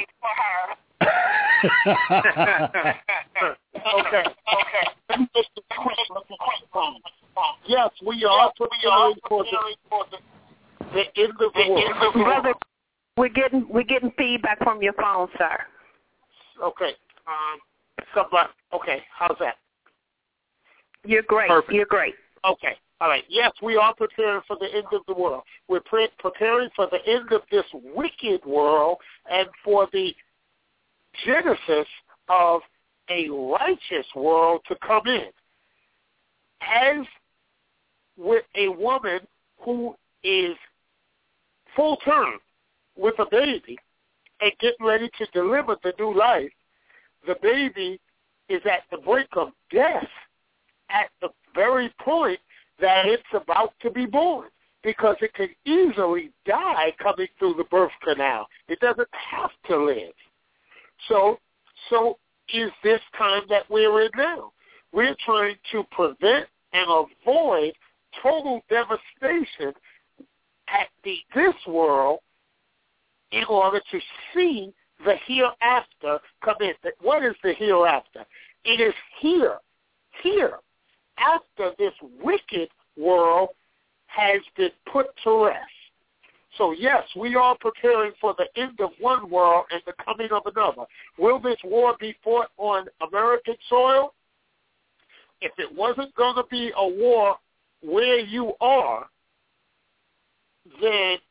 okay, okay. Let me just a quick Yes, we are preparing for the, the end of the world. Brother, we're getting we're getting feedback from your phone, sir. Okay. Um. Somebody, okay. How's that? You're great. Perfect. You're great. Okay. All right. Yes, we are preparing for the end of the world. We're pre- preparing for the end of this wicked world and for the genesis of a righteous world to come in. As with a woman who is full term with a baby and getting ready to deliver the new life, the baby is at the brink of death at the very point that it's about to be born, because it can easily die coming through the birth canal. It doesn't have to live. So, so is this time that we're in now. We're trying to prevent and avoid total devastation at the this world in order to see the hereafter come in. What is the hereafter? It is here, here, after this wicked world has been put to rest. So yes, we are preparing for the end of one world and the coming of another. Will this war be fought on American soil? If it wasn't going to be a war where you are, then,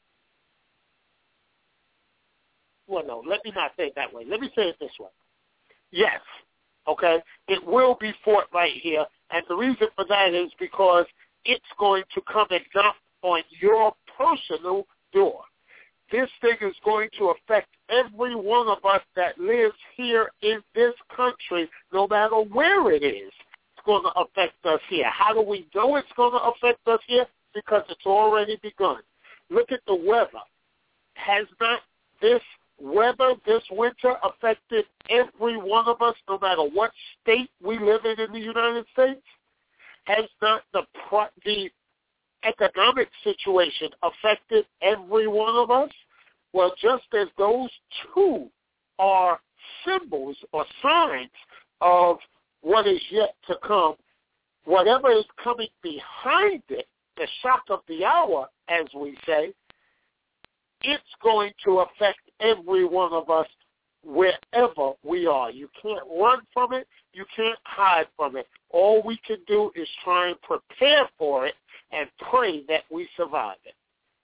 well, no, let me not say it that way. Let me say it this way. Yes, okay, it will be fought right here, and the reason for that is because it's going to come and knock on your personal door. This thing is going to affect every one of us that lives here in this country, no matter where it is. It's going to affect us here. How do we know it's going to affect us here? Because it's already begun. Look at the weather. Has not this weather this winter affected every one of us, no matter what state we live in in the United States? Has not the the economic situation affected every one of us? Well, just as those two are symbols or signs of what is yet to come, whatever is coming behind it, the shock of the hour, as we say, it's going to affect every one of us wherever we are. You can't run from it. You can't hide from it. All we can do is try and prepare for it and pray that we survive it.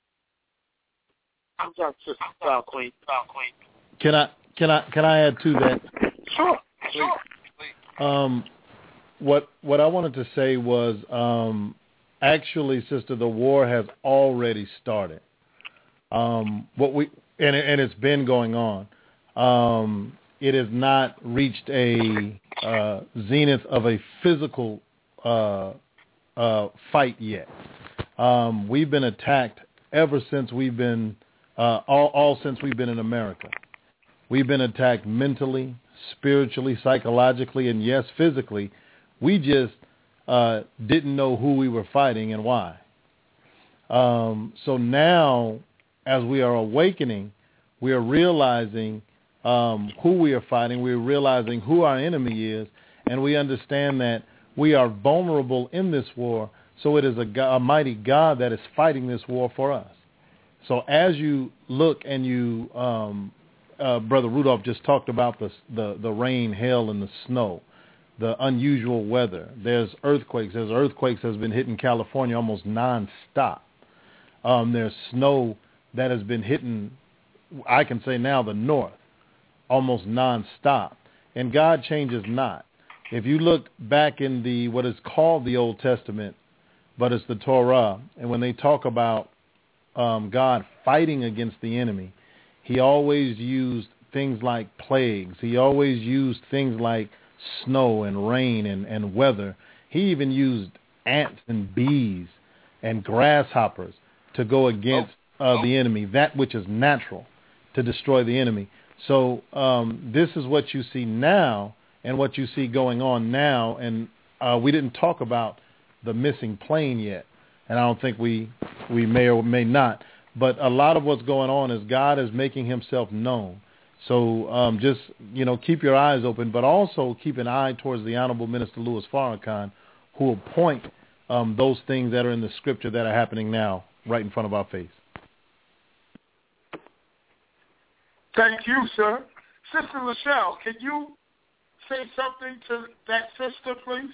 I'm done, Sister Star Queen. Star Queen. Can I can I can I add to that? Sure. Sure. Um, what what I wanted to say was, um, actually, sister, the war has already started. Um, what we and it, and it's been going on. Um, it has not reached a uh, zenith of a physical uh, uh, fight yet. Um, we've been attacked ever since we've been uh, all, all since we've been in America. We've been attacked mentally, spiritually, psychologically, and yes, physically. We just uh, didn't know who we were fighting and why. Um, so now, as we are awakening, we are realizing um, who we are fighting. We are realizing who our enemy is, and we understand that we are vulnerable in this war. So it is a, God, a mighty God that is fighting this war for us. So as you look and you, um, uh, Brother Rudolph just talked about the, the the rain, hail, and the snow, the unusual weather. There's earthquakes. There's earthquakes that's been hitting California almost nonstop. Um, there's snow that has been hitting, I can say now, the north, almost nonstop. And God changes not. If you look back in the what is called the Old Testament, but it's the Torah, and when they talk about um, God fighting against the enemy, he always used things like plagues. He always used things like snow and rain and, and weather. He even used ants and bees and grasshoppers to go against uh, the enemy, that which is natural, to destroy the enemy. So um, this is what you see now and what you see going on now. And uh, we didn't talk about the missing plane yet, and I don't think we we may or may not. But a lot of what's going on is God is making himself known. So um, just, you know, keep your eyes open, but also keep an eye towards the Honorable Minister Louis Farrakhan, who will point um, those things that are in the scripture that are happening now right in front of our face. Thank you, sir. Sister Lachelle, can you say something to that sister, please?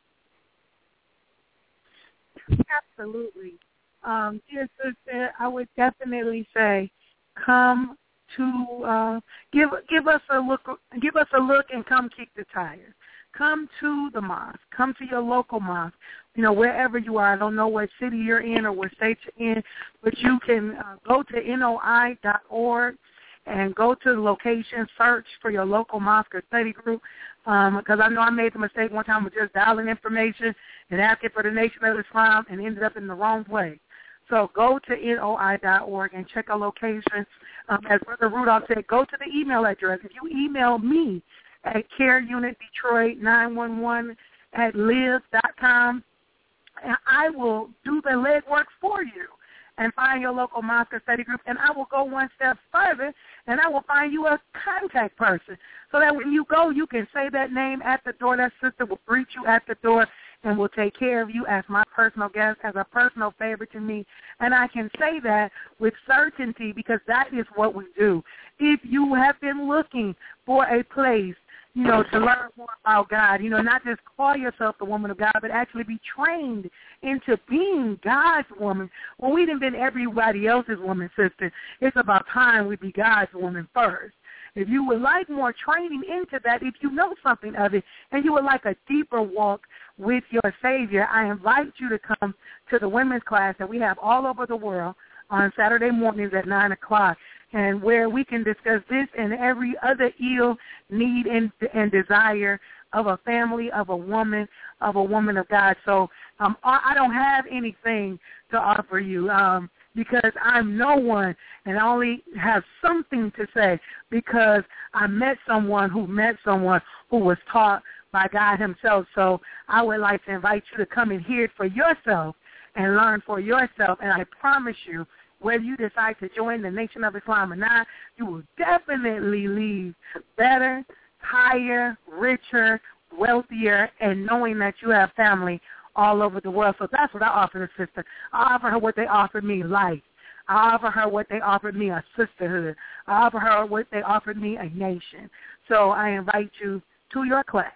Absolutely. Um, dear sister, I would definitely say, come to uh, give give us a look, give us a look, and come kick the tires. Come to the mosque. Come to your local mosque. You know, wherever you are. I don't know what city you're in or what state you're in, but you can uh, go to N O I dot org and go to the location, search for your local mosque or study group. Because um, I know I made the mistake one time of just dialing information and asking for the Nation of Islam and ended up in the wrong place. So go to N O I dot org and check a location. Um, as Brother Rudolph said, go to the email address. If you email me at care unit detroit nine one one at live dot com, and I will do the legwork for you and find your local mosque or study group, and I will go one step further, and I will find you a contact person so that when you go, you can say that name at the door. That sister will greet you at the door and will take care of you as my personal guest, as a personal favor to me. And I can say that with certainty because that is what we do. If you have been looking for a place, you know, to learn more about God, you know, not just call yourself the woman of God, but actually be trained into being God's woman. Well, we done been everybody else's woman, sister. It's about time we be God's woman first. If you would like more training into that, if you know something of it, and you would like a deeper walk with your Savior, I invite you to come to the women's class that we have all over the world on Saturday mornings at nine o'clock, and where we can discuss this and every other ill need and, and desire of a family, of a woman, of a woman of God. So um, I don't have anything to offer you um, because I'm no one, and I only have something to say because I met someone who met someone who was taught by God himself. So I would like to invite you to come and hear it for yourself and learn for yourself, and I promise you, whether you decide to join the Nation of Islam or not, you will definitely leave better, higher, richer, wealthier, and knowing that you have family all over the world. So that's what I offer the sister. I offer her what they offered me, life. I offer her what they offered me, a sisterhood. I offer her what they offered me, a nation. So I invite you to your class.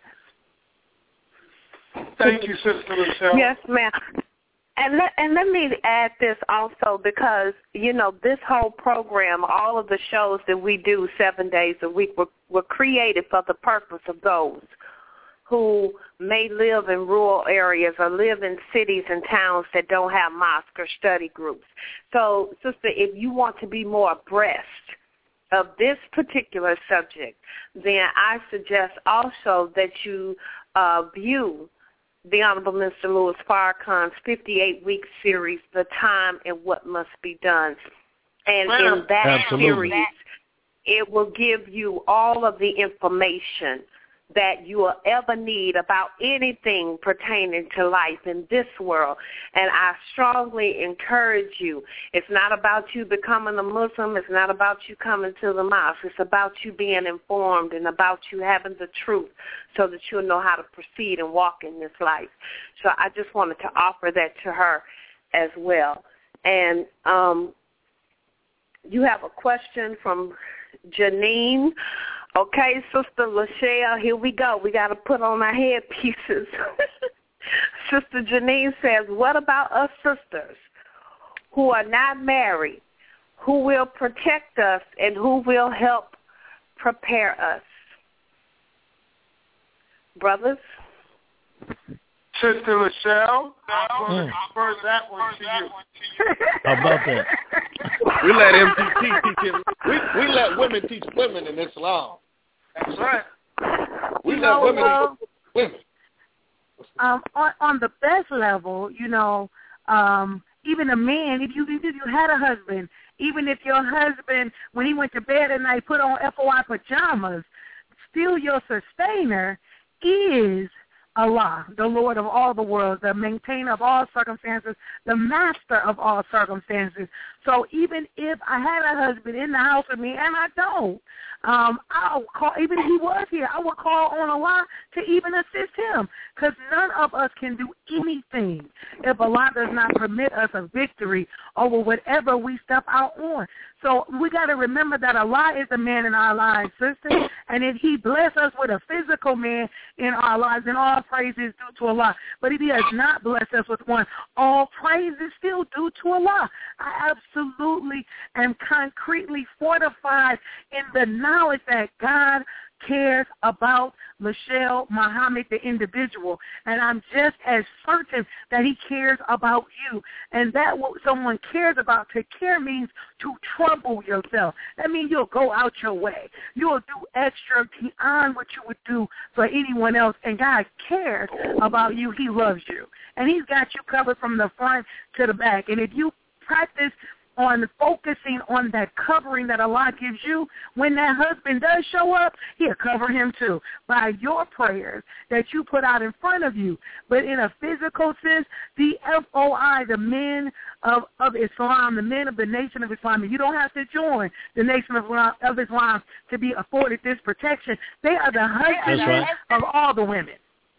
Thank you, Sister Lachelle. Yes, ma'am. And let, and let me add this also because, you know, this whole program, all of the shows that we do seven days a week were, were created for the purpose of those who may live in rural areas or live in cities and towns that don't have mosque or study groups. So, sister, if you want to be more abreast of this particular subject, then I suggest also that you uh, view the Honorable Mister Louis Farrakhan's fifty-eight week series, The Time and What Must Be Done. And well, in that absolutely. series, it will give you all of the information that you will ever need about anything pertaining to life in this world. And I strongly encourage you. It's not about you becoming a Muslim. It's not about you coming to the mosque. It's about you being informed and about you having the truth so that you'll know how to proceed and walk in this life. So I just wanted to offer that to her as well. And um, you have a question from Janine. Okay, Sister Lachelle, here we go. We got to put on our headpieces. Sister Janine says, what about us sisters who are not married, who will protect us and who will help prepare us? Brothers? Sister Lachelle, I'm going to refer that one to you. How about that? We let M T T teach him. We, we let women teach women in Islam. That's right. We you let know, women well, teach women. Um, on, on the best level, you know, um, even a man, if you if you had a husband, even if your husband, when he went to bed at night, put on F O I pajamas, still your sustainer is Allah, the Lord of all the worlds, the maintainer of all circumstances, the master of all circumstances. So even if I had a husband in the house with me, and I don't, um, I'll call, even if he was here, I would call on Allah to even assist him, because none of us can do anything if Allah does not permit us a victory over whatever we step out on. So we got to remember that Allah is the man in our lives, sister, and if he bless us with a physical man in our lives, then all praise is due to Allah. But if he has not blessed us with one, all praise is still due to Allah. I absolutely am concretely fortified in the knowledge that God cares about Michelle Muhammad, the individual, and I'm just as certain that he cares about you. And that what someone cares about, to care means to trouble yourself. That means you'll go out your way. You'll do extra beyond what you would do for anyone else. And God cares about you. He loves you. And he's got you covered from the front to the back. And if you practice on focusing on that covering that Allah gives you, when that husband does show up, he'll cover him too by your prayers that you put out in front of you. But in a physical sense, the F O I, the men of, of Islam, the men of the nation of Islam, and you don't have to join the nation of, of Islam to be afforded this protection. They are the husbands right. of all the women.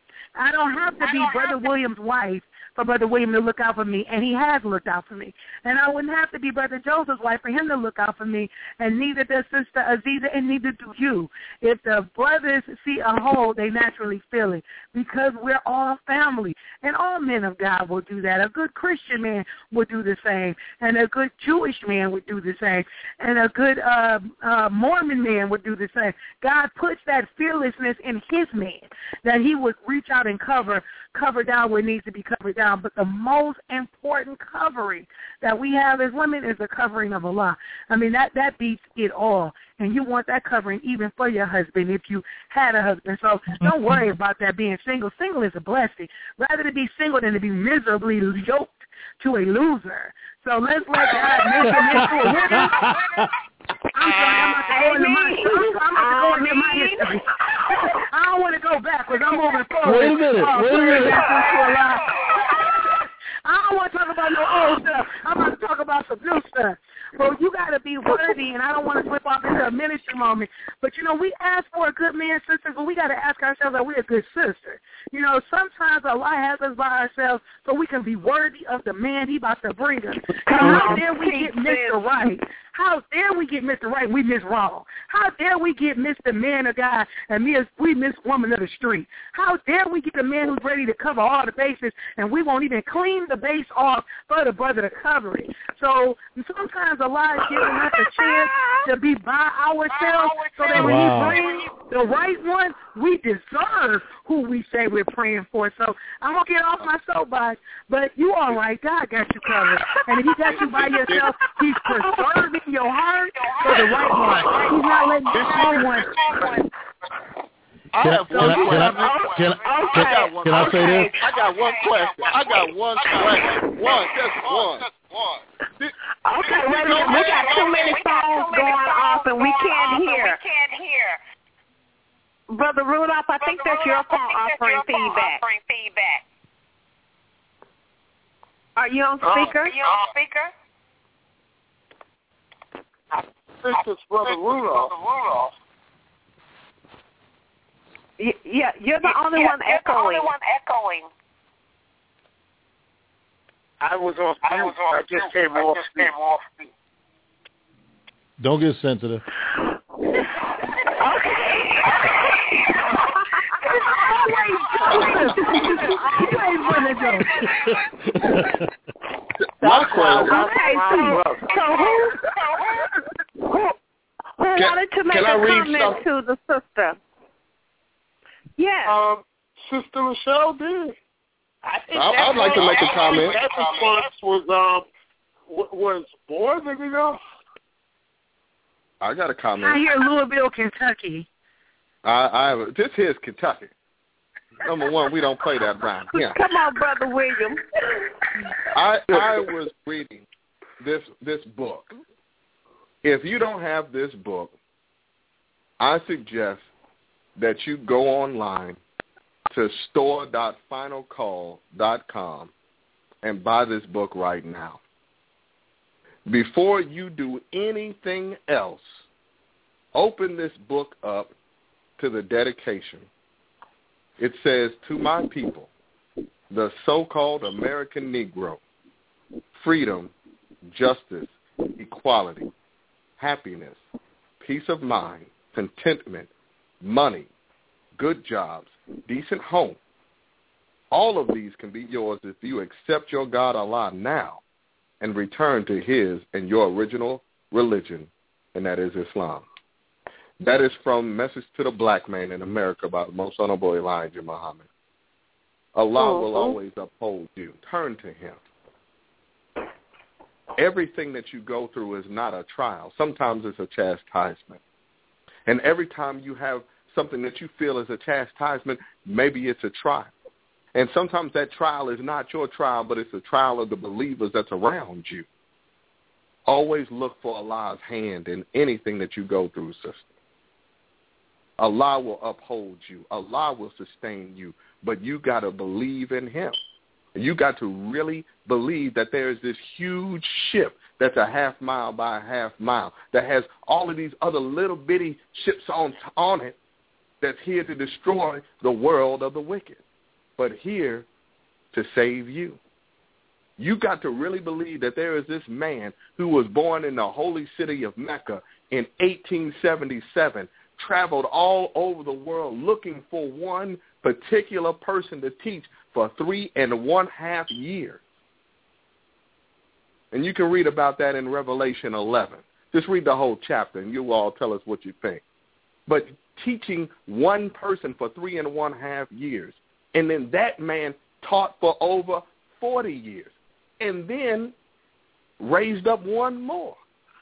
I don't have to be Brother Williams' wife for Brother William to look out for me, and he has looked out for me. And I wouldn't have to be Brother Joseph's wife for him to look out for me, and neither does Sister Aziza, and neither do you. If the brothers see a hole, they naturally fill it, because we're all family, and all men of God will do that. A good Christian man would do the same, and a good Jewish man would do the same, and a good uh, uh, Mormon man would do the same. God puts that fearlessness in his man, that he would reach out and cover, cover down what needs to be covered down. But the most important covering that we have as women is the covering of Allah. I mean, that, that beats it all. And you want that covering even for your husband if you had a husband. So don't worry about that being single. Single is a blessing. Rather to be single than to be miserably yoked to a loser. So let's let God make him into a winner. I'm sorry, I'm about to go into my, I'm about to go into my history. I don't want to go backwards. I'm moving forward. Wait a minute. Uh, wait a minute. I don't want to talk about no old stuff. I'm about to talk about some new stuff. Well, you got to be worthy, and I don't want to slip off into a ministry moment. But, you know, we ask for a good man, sisters, but we got to ask ourselves, are we a good sister? You know, sometimes Allah has us by ourselves so we can be worthy of the man he about to bring us. How dare we get Mister Right? How dare we get Mister Right and we miss wrong? How dare we get Mister Man of God and me as we miss woman of the street? How dare we get a man who's ready to cover all the bases and we won't even clean the base off for the brother to cover it? So sometimes Allah is giving us a chance to be by ourselves so that when wow. he brings the right one, we deserve who we say we're praying for. So I'm going to get off my soapbox, but you all right. God got you covered. And if he got you by yourself, he's preserving your heart for the right one. He's not letting no one. I can have I, one can I, question. Can I, can, I got one, can I say this? I got one question. I got one question. One, just one. Okay, wait a minute. We got too many phones going off and we can't hear. We can't hear. Brother Rudolph, I think that's your phone offering feedback. Are you on speaker? Are you on speaker? This is Brother Rudolph. Yeah, you're the only one echoing. I was on. I was on. I just came off. Don't get sensitive. Okay. Okay, so, so who, who, who wanted to make a comment to the sister? Yes. Um, Sister Michelle did. I think I'd like to make a comment. That response was um was more than enough. I got a comment. I hear Louisville, Kentucky. I, I this here's Kentucky. Number one, we don't play that around here. Come on, Brother William. I I was reading this this book. If you don't have this book, I suggest that you go online to store dot final call dot com and buy this book right now. Before you do anything else, open this book up to the dedication. It says, to my people, the so-called American Negro, freedom, justice, equality, happiness, peace of mind, contentment, money, good jobs, decent home. All of these can be yours if you accept your God Allah now and return to his and your original religion, and that is Islam. That is from Message to the Black Man in America by the Most Honorable Elijah Muhammad. Allah oh, will oh. always uphold you. Turn to him. Everything that you go through is not a trial. Sometimes it's a chastisement. And every time you have something that you feel is a chastisement, maybe it's a trial. And sometimes that trial is not your trial, but it's a trial of the believers that's around you. Always look for Allah's hand in anything that you go through, sister. Allah will uphold you. Allah will sustain you. But you got to believe in him. You got to really believe that there is this huge ship that's a half mile by a half mile that has all of these other little bitty ships on, on it that's here to destroy the world of the wicked, but here to save you. You got to really believe that there is this man who was born in the holy city of Mecca in eighteen seventy-seven, traveled all over the world looking for one particular person to teach for three and one half years. And you can read about that in Revelation eleven. Just read the whole chapter and you all tell us what you think. But teaching one person for three and one half years. And then that man taught for over forty years. And then raised up one more.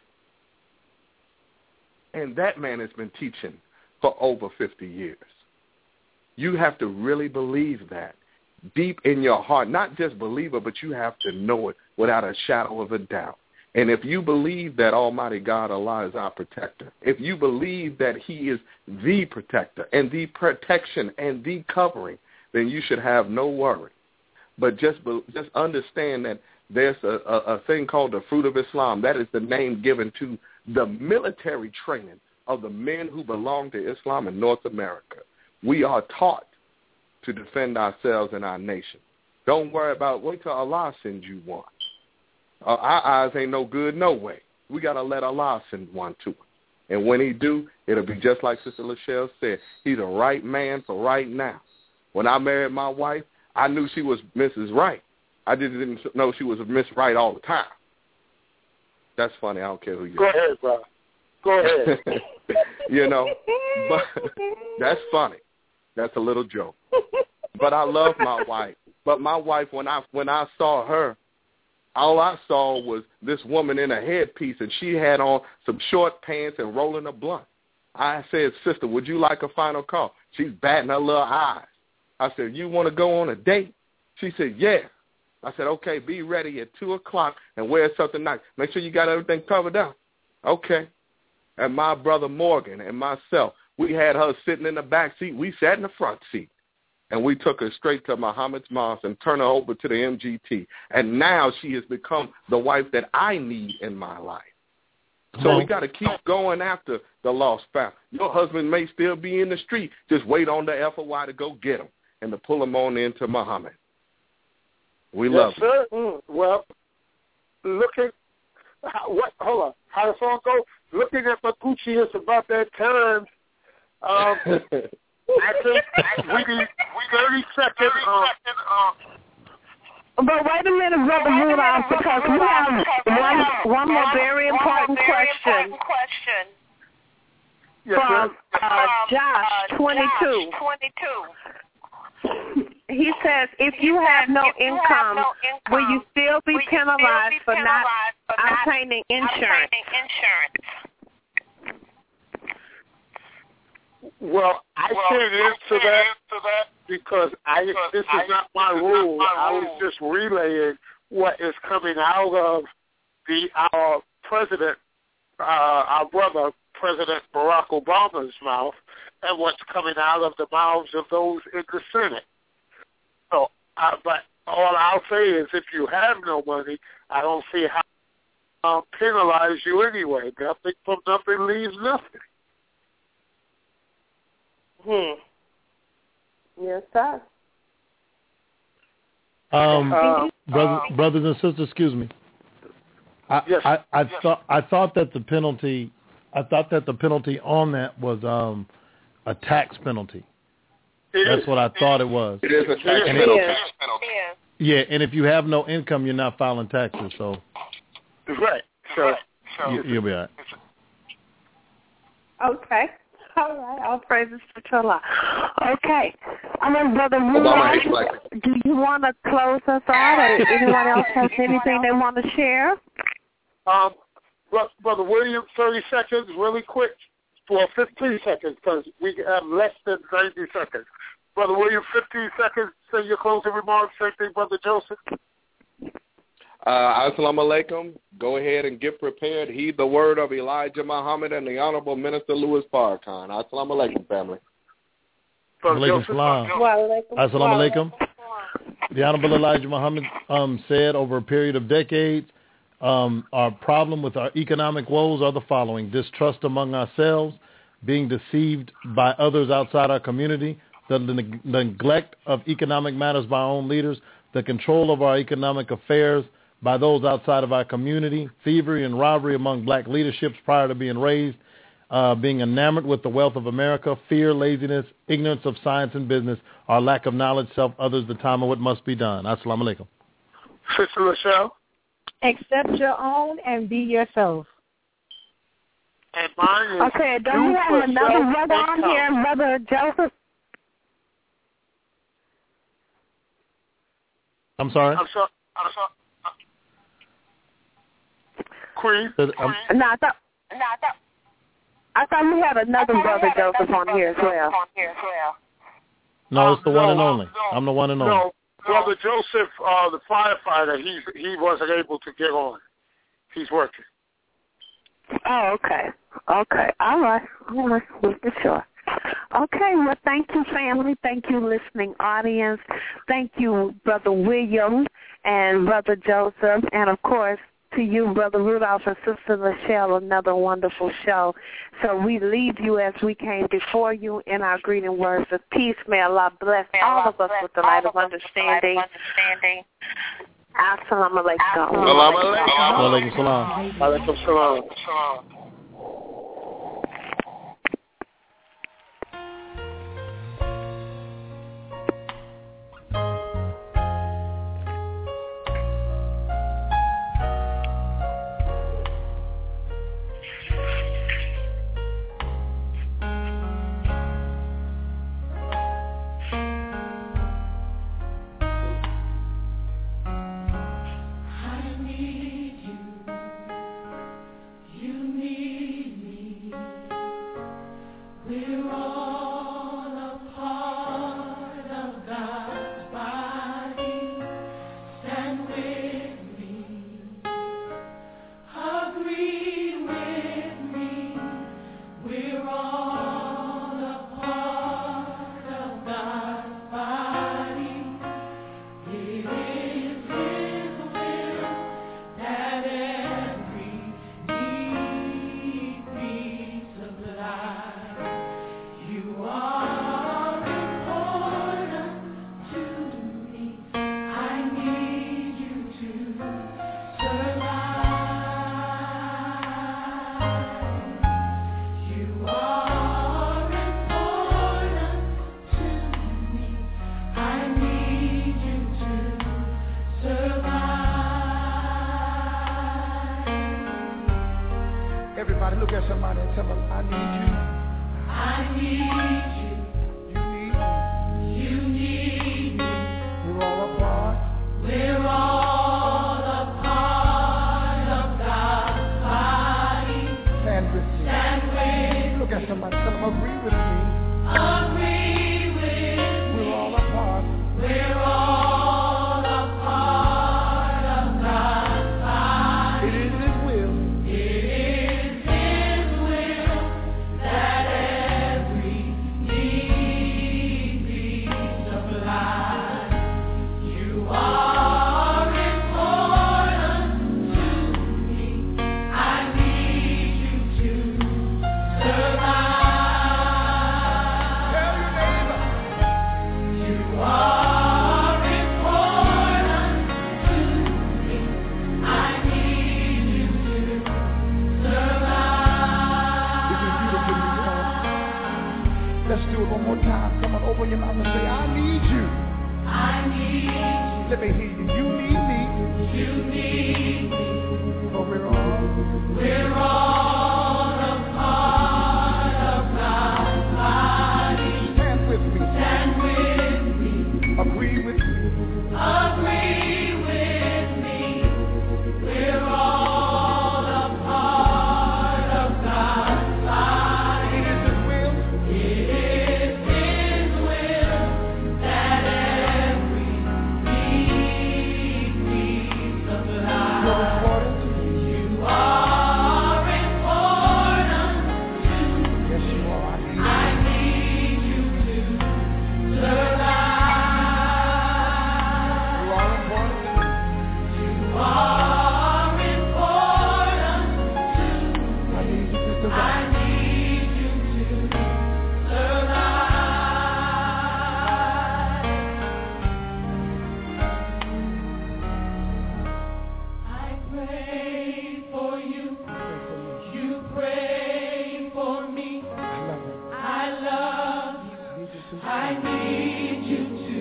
And that man has been teaching for over fifty years. You have to really believe that deep in your heart. Not just believe it, but you have to know it without a shadow of a doubt. And if you believe that Almighty God, Allah, is our protector, if you believe that he is the protector and the protection and the covering, then you should have no worry. But just just understand that there's a, a, a thing called the fruit of Islam. That is the name given to the military training of the men who belong to Islam in North America. We are taught to defend ourselves and our nation. Don't worry about, wait till Allah sends you one. Uh, our eyes ain't no good no way. We got to let Allah send one to us. And when he do, it'll be just like Sister Lachelle said. He's a right man for right now. When I married my wife, I knew she was Missus Right. I just didn't know she was Miss Right all the time. That's funny. I don't care who you are. Go ahead, bro. Go ahead. You know, but that's funny. That's a little joke. But I love my wife. But my wife, when I when I saw her, all I saw was this woman in a headpiece, and she had on some short pants and rolling a blunt. I said, sister, would you like a final call? She's batting her little eyes. I said, you want to go on a date? She said, yeah. I said, okay, be ready at two o'clock and wear something nice. Make sure you got everything covered up. Okay. And my brother Morgan and myself, we had her sitting in the back seat. We sat in the front seat. And we took her straight to Muhammad's mosque and turned her over to the M G T. And now she has become the wife that I need in my life. So we got to keep going after the lost spouse. Your husband may still be in the street. Just wait on the F O Y to go get him and to pull him on into Muhammad. We yes, love sir. Mm, well, looking, what? Hold on. How the song go? Looking at my Gucci, it's about that time. Um, I think we need thirty seconds. Um, But wait a minute, Brother Rudolph, because we have one one more very important question from uh, Josh, twenty-two. He says, if you have no income, will you still be penalized for not obtaining insurance? Well, I can't answer that because I this is not my rule. I was just relaying what is coming out of the our president, uh, our brother, President Barack Obama's mouth, and what's coming out of the mouths of those in the Senate. So, uh, but all I'll say is if you have no money, I don't see how I'll penalize you anyway. Nothing from nothing leaves nothing. Hmm. Yes, sir. Um, Uh, brothers, um, brothers and sisters, excuse me. I, yes, I, I yes. thought I thought that the penalty, I thought that the penalty on that was um, a tax penalty. It That's is. what I thought it was. It is a tax It penalty. is. Yeah, and if you have no income, you're not filing taxes, so Right. So, so you, you'll be all right. Okay. All right. All praises to Allah. Okay. I'm going Brother Obama hates Rudolph. black people. Do you want to close us out, or anyone else has anything they want to share? Um, Bro- Brother William, thirty seconds, really quick. For fifteen seconds, because we have less than ninety seconds. Brother William, fifteen seconds. Say your closing remarks. Same thing, Brother Joseph. Uh, Assalamu alaikum. Go ahead and get prepared. Heed the word of Elijah Muhammad and the Honorable Minister Louis Farrakhan. Assalamu alaikum, family. Brother Alaikum Joseph. salam. Walaikum Assalamu alaikum. The Honorable Elijah Muhammad um, said over a period of decades, um, our problem with our economic woes are the following: distrust among ourselves, being deceived by others outside our community, the, the neglect of economic matters by our own leaders, the control of our economic affairs by those outside of our community, thievery and robbery among black leaderships prior to being raised, uh, being enamored with the wealth of America, fear, laziness, ignorance of science and business, our lack of knowledge, self, others, the time of what must be done. Assalamu alaikum. Sister Michelle. Accept your own and be yourself. And mine is Okay, don't we have another brother on here, Brother Joseph? I'm sorry? I'm sorry. I'm sorry. Queen. Uh, um, No, I thought, no, I thought, I thought we had another Brother Joseph on here as well. no, it's the Uh, one no, and only. no, I'm the one and only. No, Brother Joseph, uh, the firefighter, he's, he wasn't able to get on. He's working. Oh, okay. Okay. All right. All right. For sure. Okay. Well, thank you, family. Thank you, listening audience. Thank you, Brother William and Brother Joseph. And, of course, to you, Brother Rudolph and Sister Michelle, another wonderful show. So we leave you as we came before you in our greeting words of peace. May Allah bless all of us with the light of understanding. Assalamu alaikum. Assalamu alaikum. Wa alaikum salam. Alaikum salam. Everybody look at somebody and tell them, I need you. I need you. You need me. You need me. We're all a part. We're all a part of God's body. Stand with me. Stand with Look at somebody, tell them, agree with me. Agree with We're me. all a part. We're all a part of God's body. It is His will. It is His will that every Let me hear you. You need me. You need me. For we're all. We're all a part of God's body. Stand with me. Stand with me. Agree with me. Agree with me. We're all a part of God's body. It is His will. It is His will that every need be supplied. You're important. You are important too. Yes, you are. I need you to survive. You are important. You are important too. I need you to survive. I need you to survive. I pray for you. You pray for me. I love you. I love you. I need you to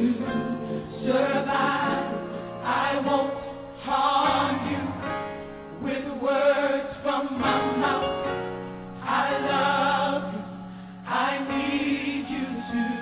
survive. I won't harm you with words from my mouth. I love you. I need you to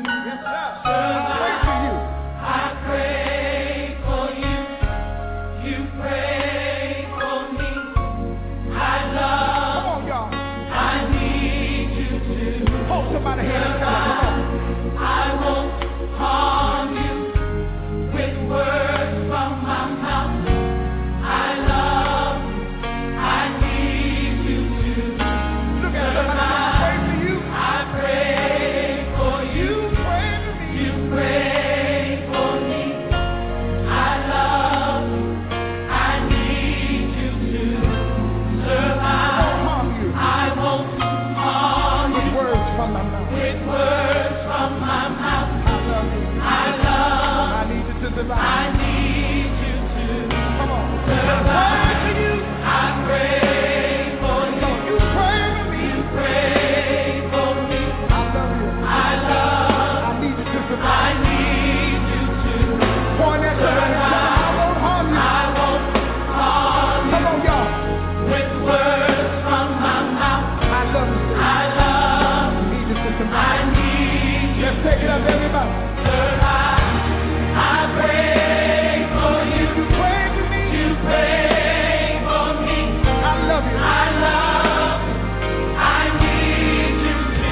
survive. I pray for you. You pray for me. I love you. I need you to hold somebody here and tell them, come on. I won't harm you with words from my mouth. I love you. I need you to look at somebody. I pray for you. I pray for you. You pray for me. I love you. I need you to survive. I won't harm you with words from my mouth. With words from my mouth. I love you. I love. I need you to survive. I need you to come on survive. I pray for you. You pray for me. You pray for me. I love you. I love. I need you to survive. I need you to point at somebody and tell them, I won't harm you. I won't harm you. Come on, y'all. With words from my mouth. I love you. I love. I need you to survive. I need you. Let's take it up, everybody. Survive. I pray for you. You pray for me. You pray for me. I love you. I love you. I need you to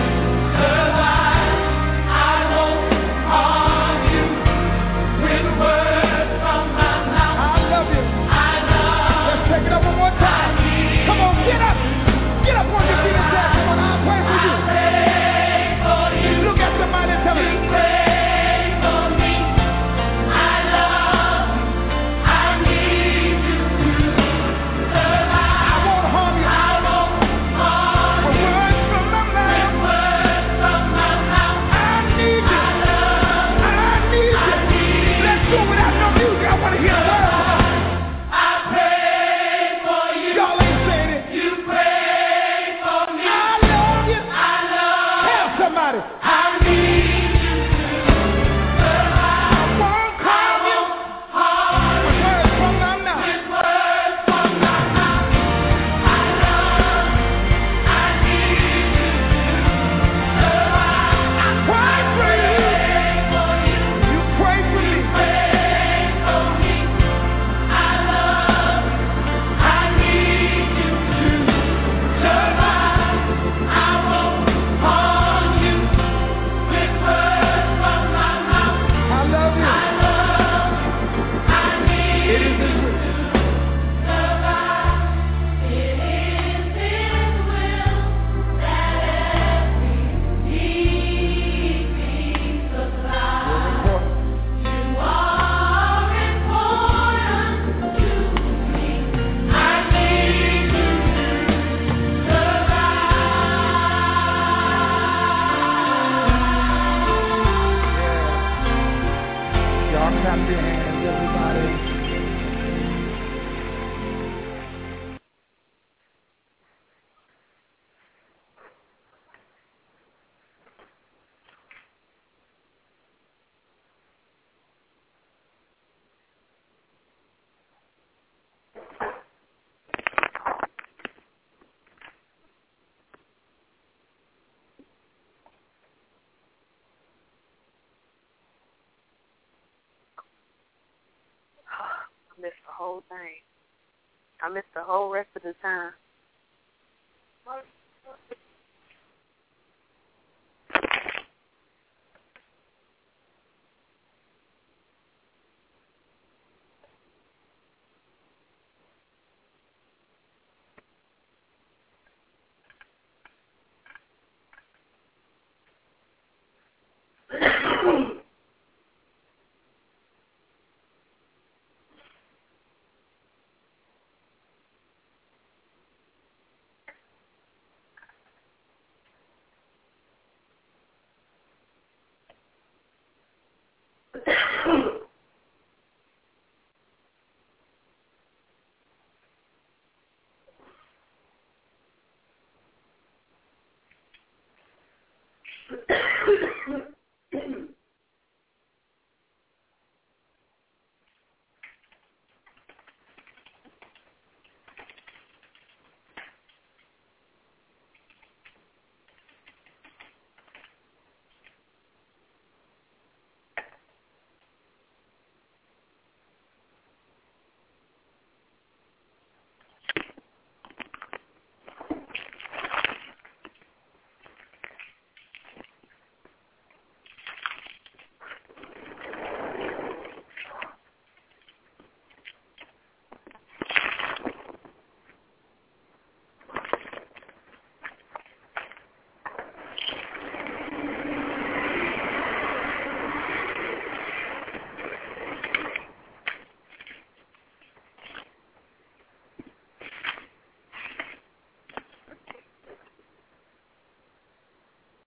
survive. I won't harm you with words from my mouth. I love you. I love. Let's take it up one more time. Come on, get up. Get up on your feet and say, come on, I'll pray for you. I pray for you. Look at somebody and tell them. You pray for me. I love you. I need you to survive. I won't harm you. I won't harm you. With words from my mouth. With words from my mouth. I need you. I love. I need you. Let's do it without no music. I want to hear the words. I pray for you. Y'all ain't saying it. You pray for me. I love you. I love. Tell somebody. I need you to survive. I won't harm you. With words from my mouth. With words from my mouth. I love. I need you to survive. I pray for you. You pray for me. Pray for me. I love. I need you to survive. I won't harm you with words from my mouth. I love you. I love. I need you to survive. It is His will that every need be supplied. You are important to me. I need you to survive. Y'all clap your hands, everybody. missed the whole thing. I missed the whole rest of the time.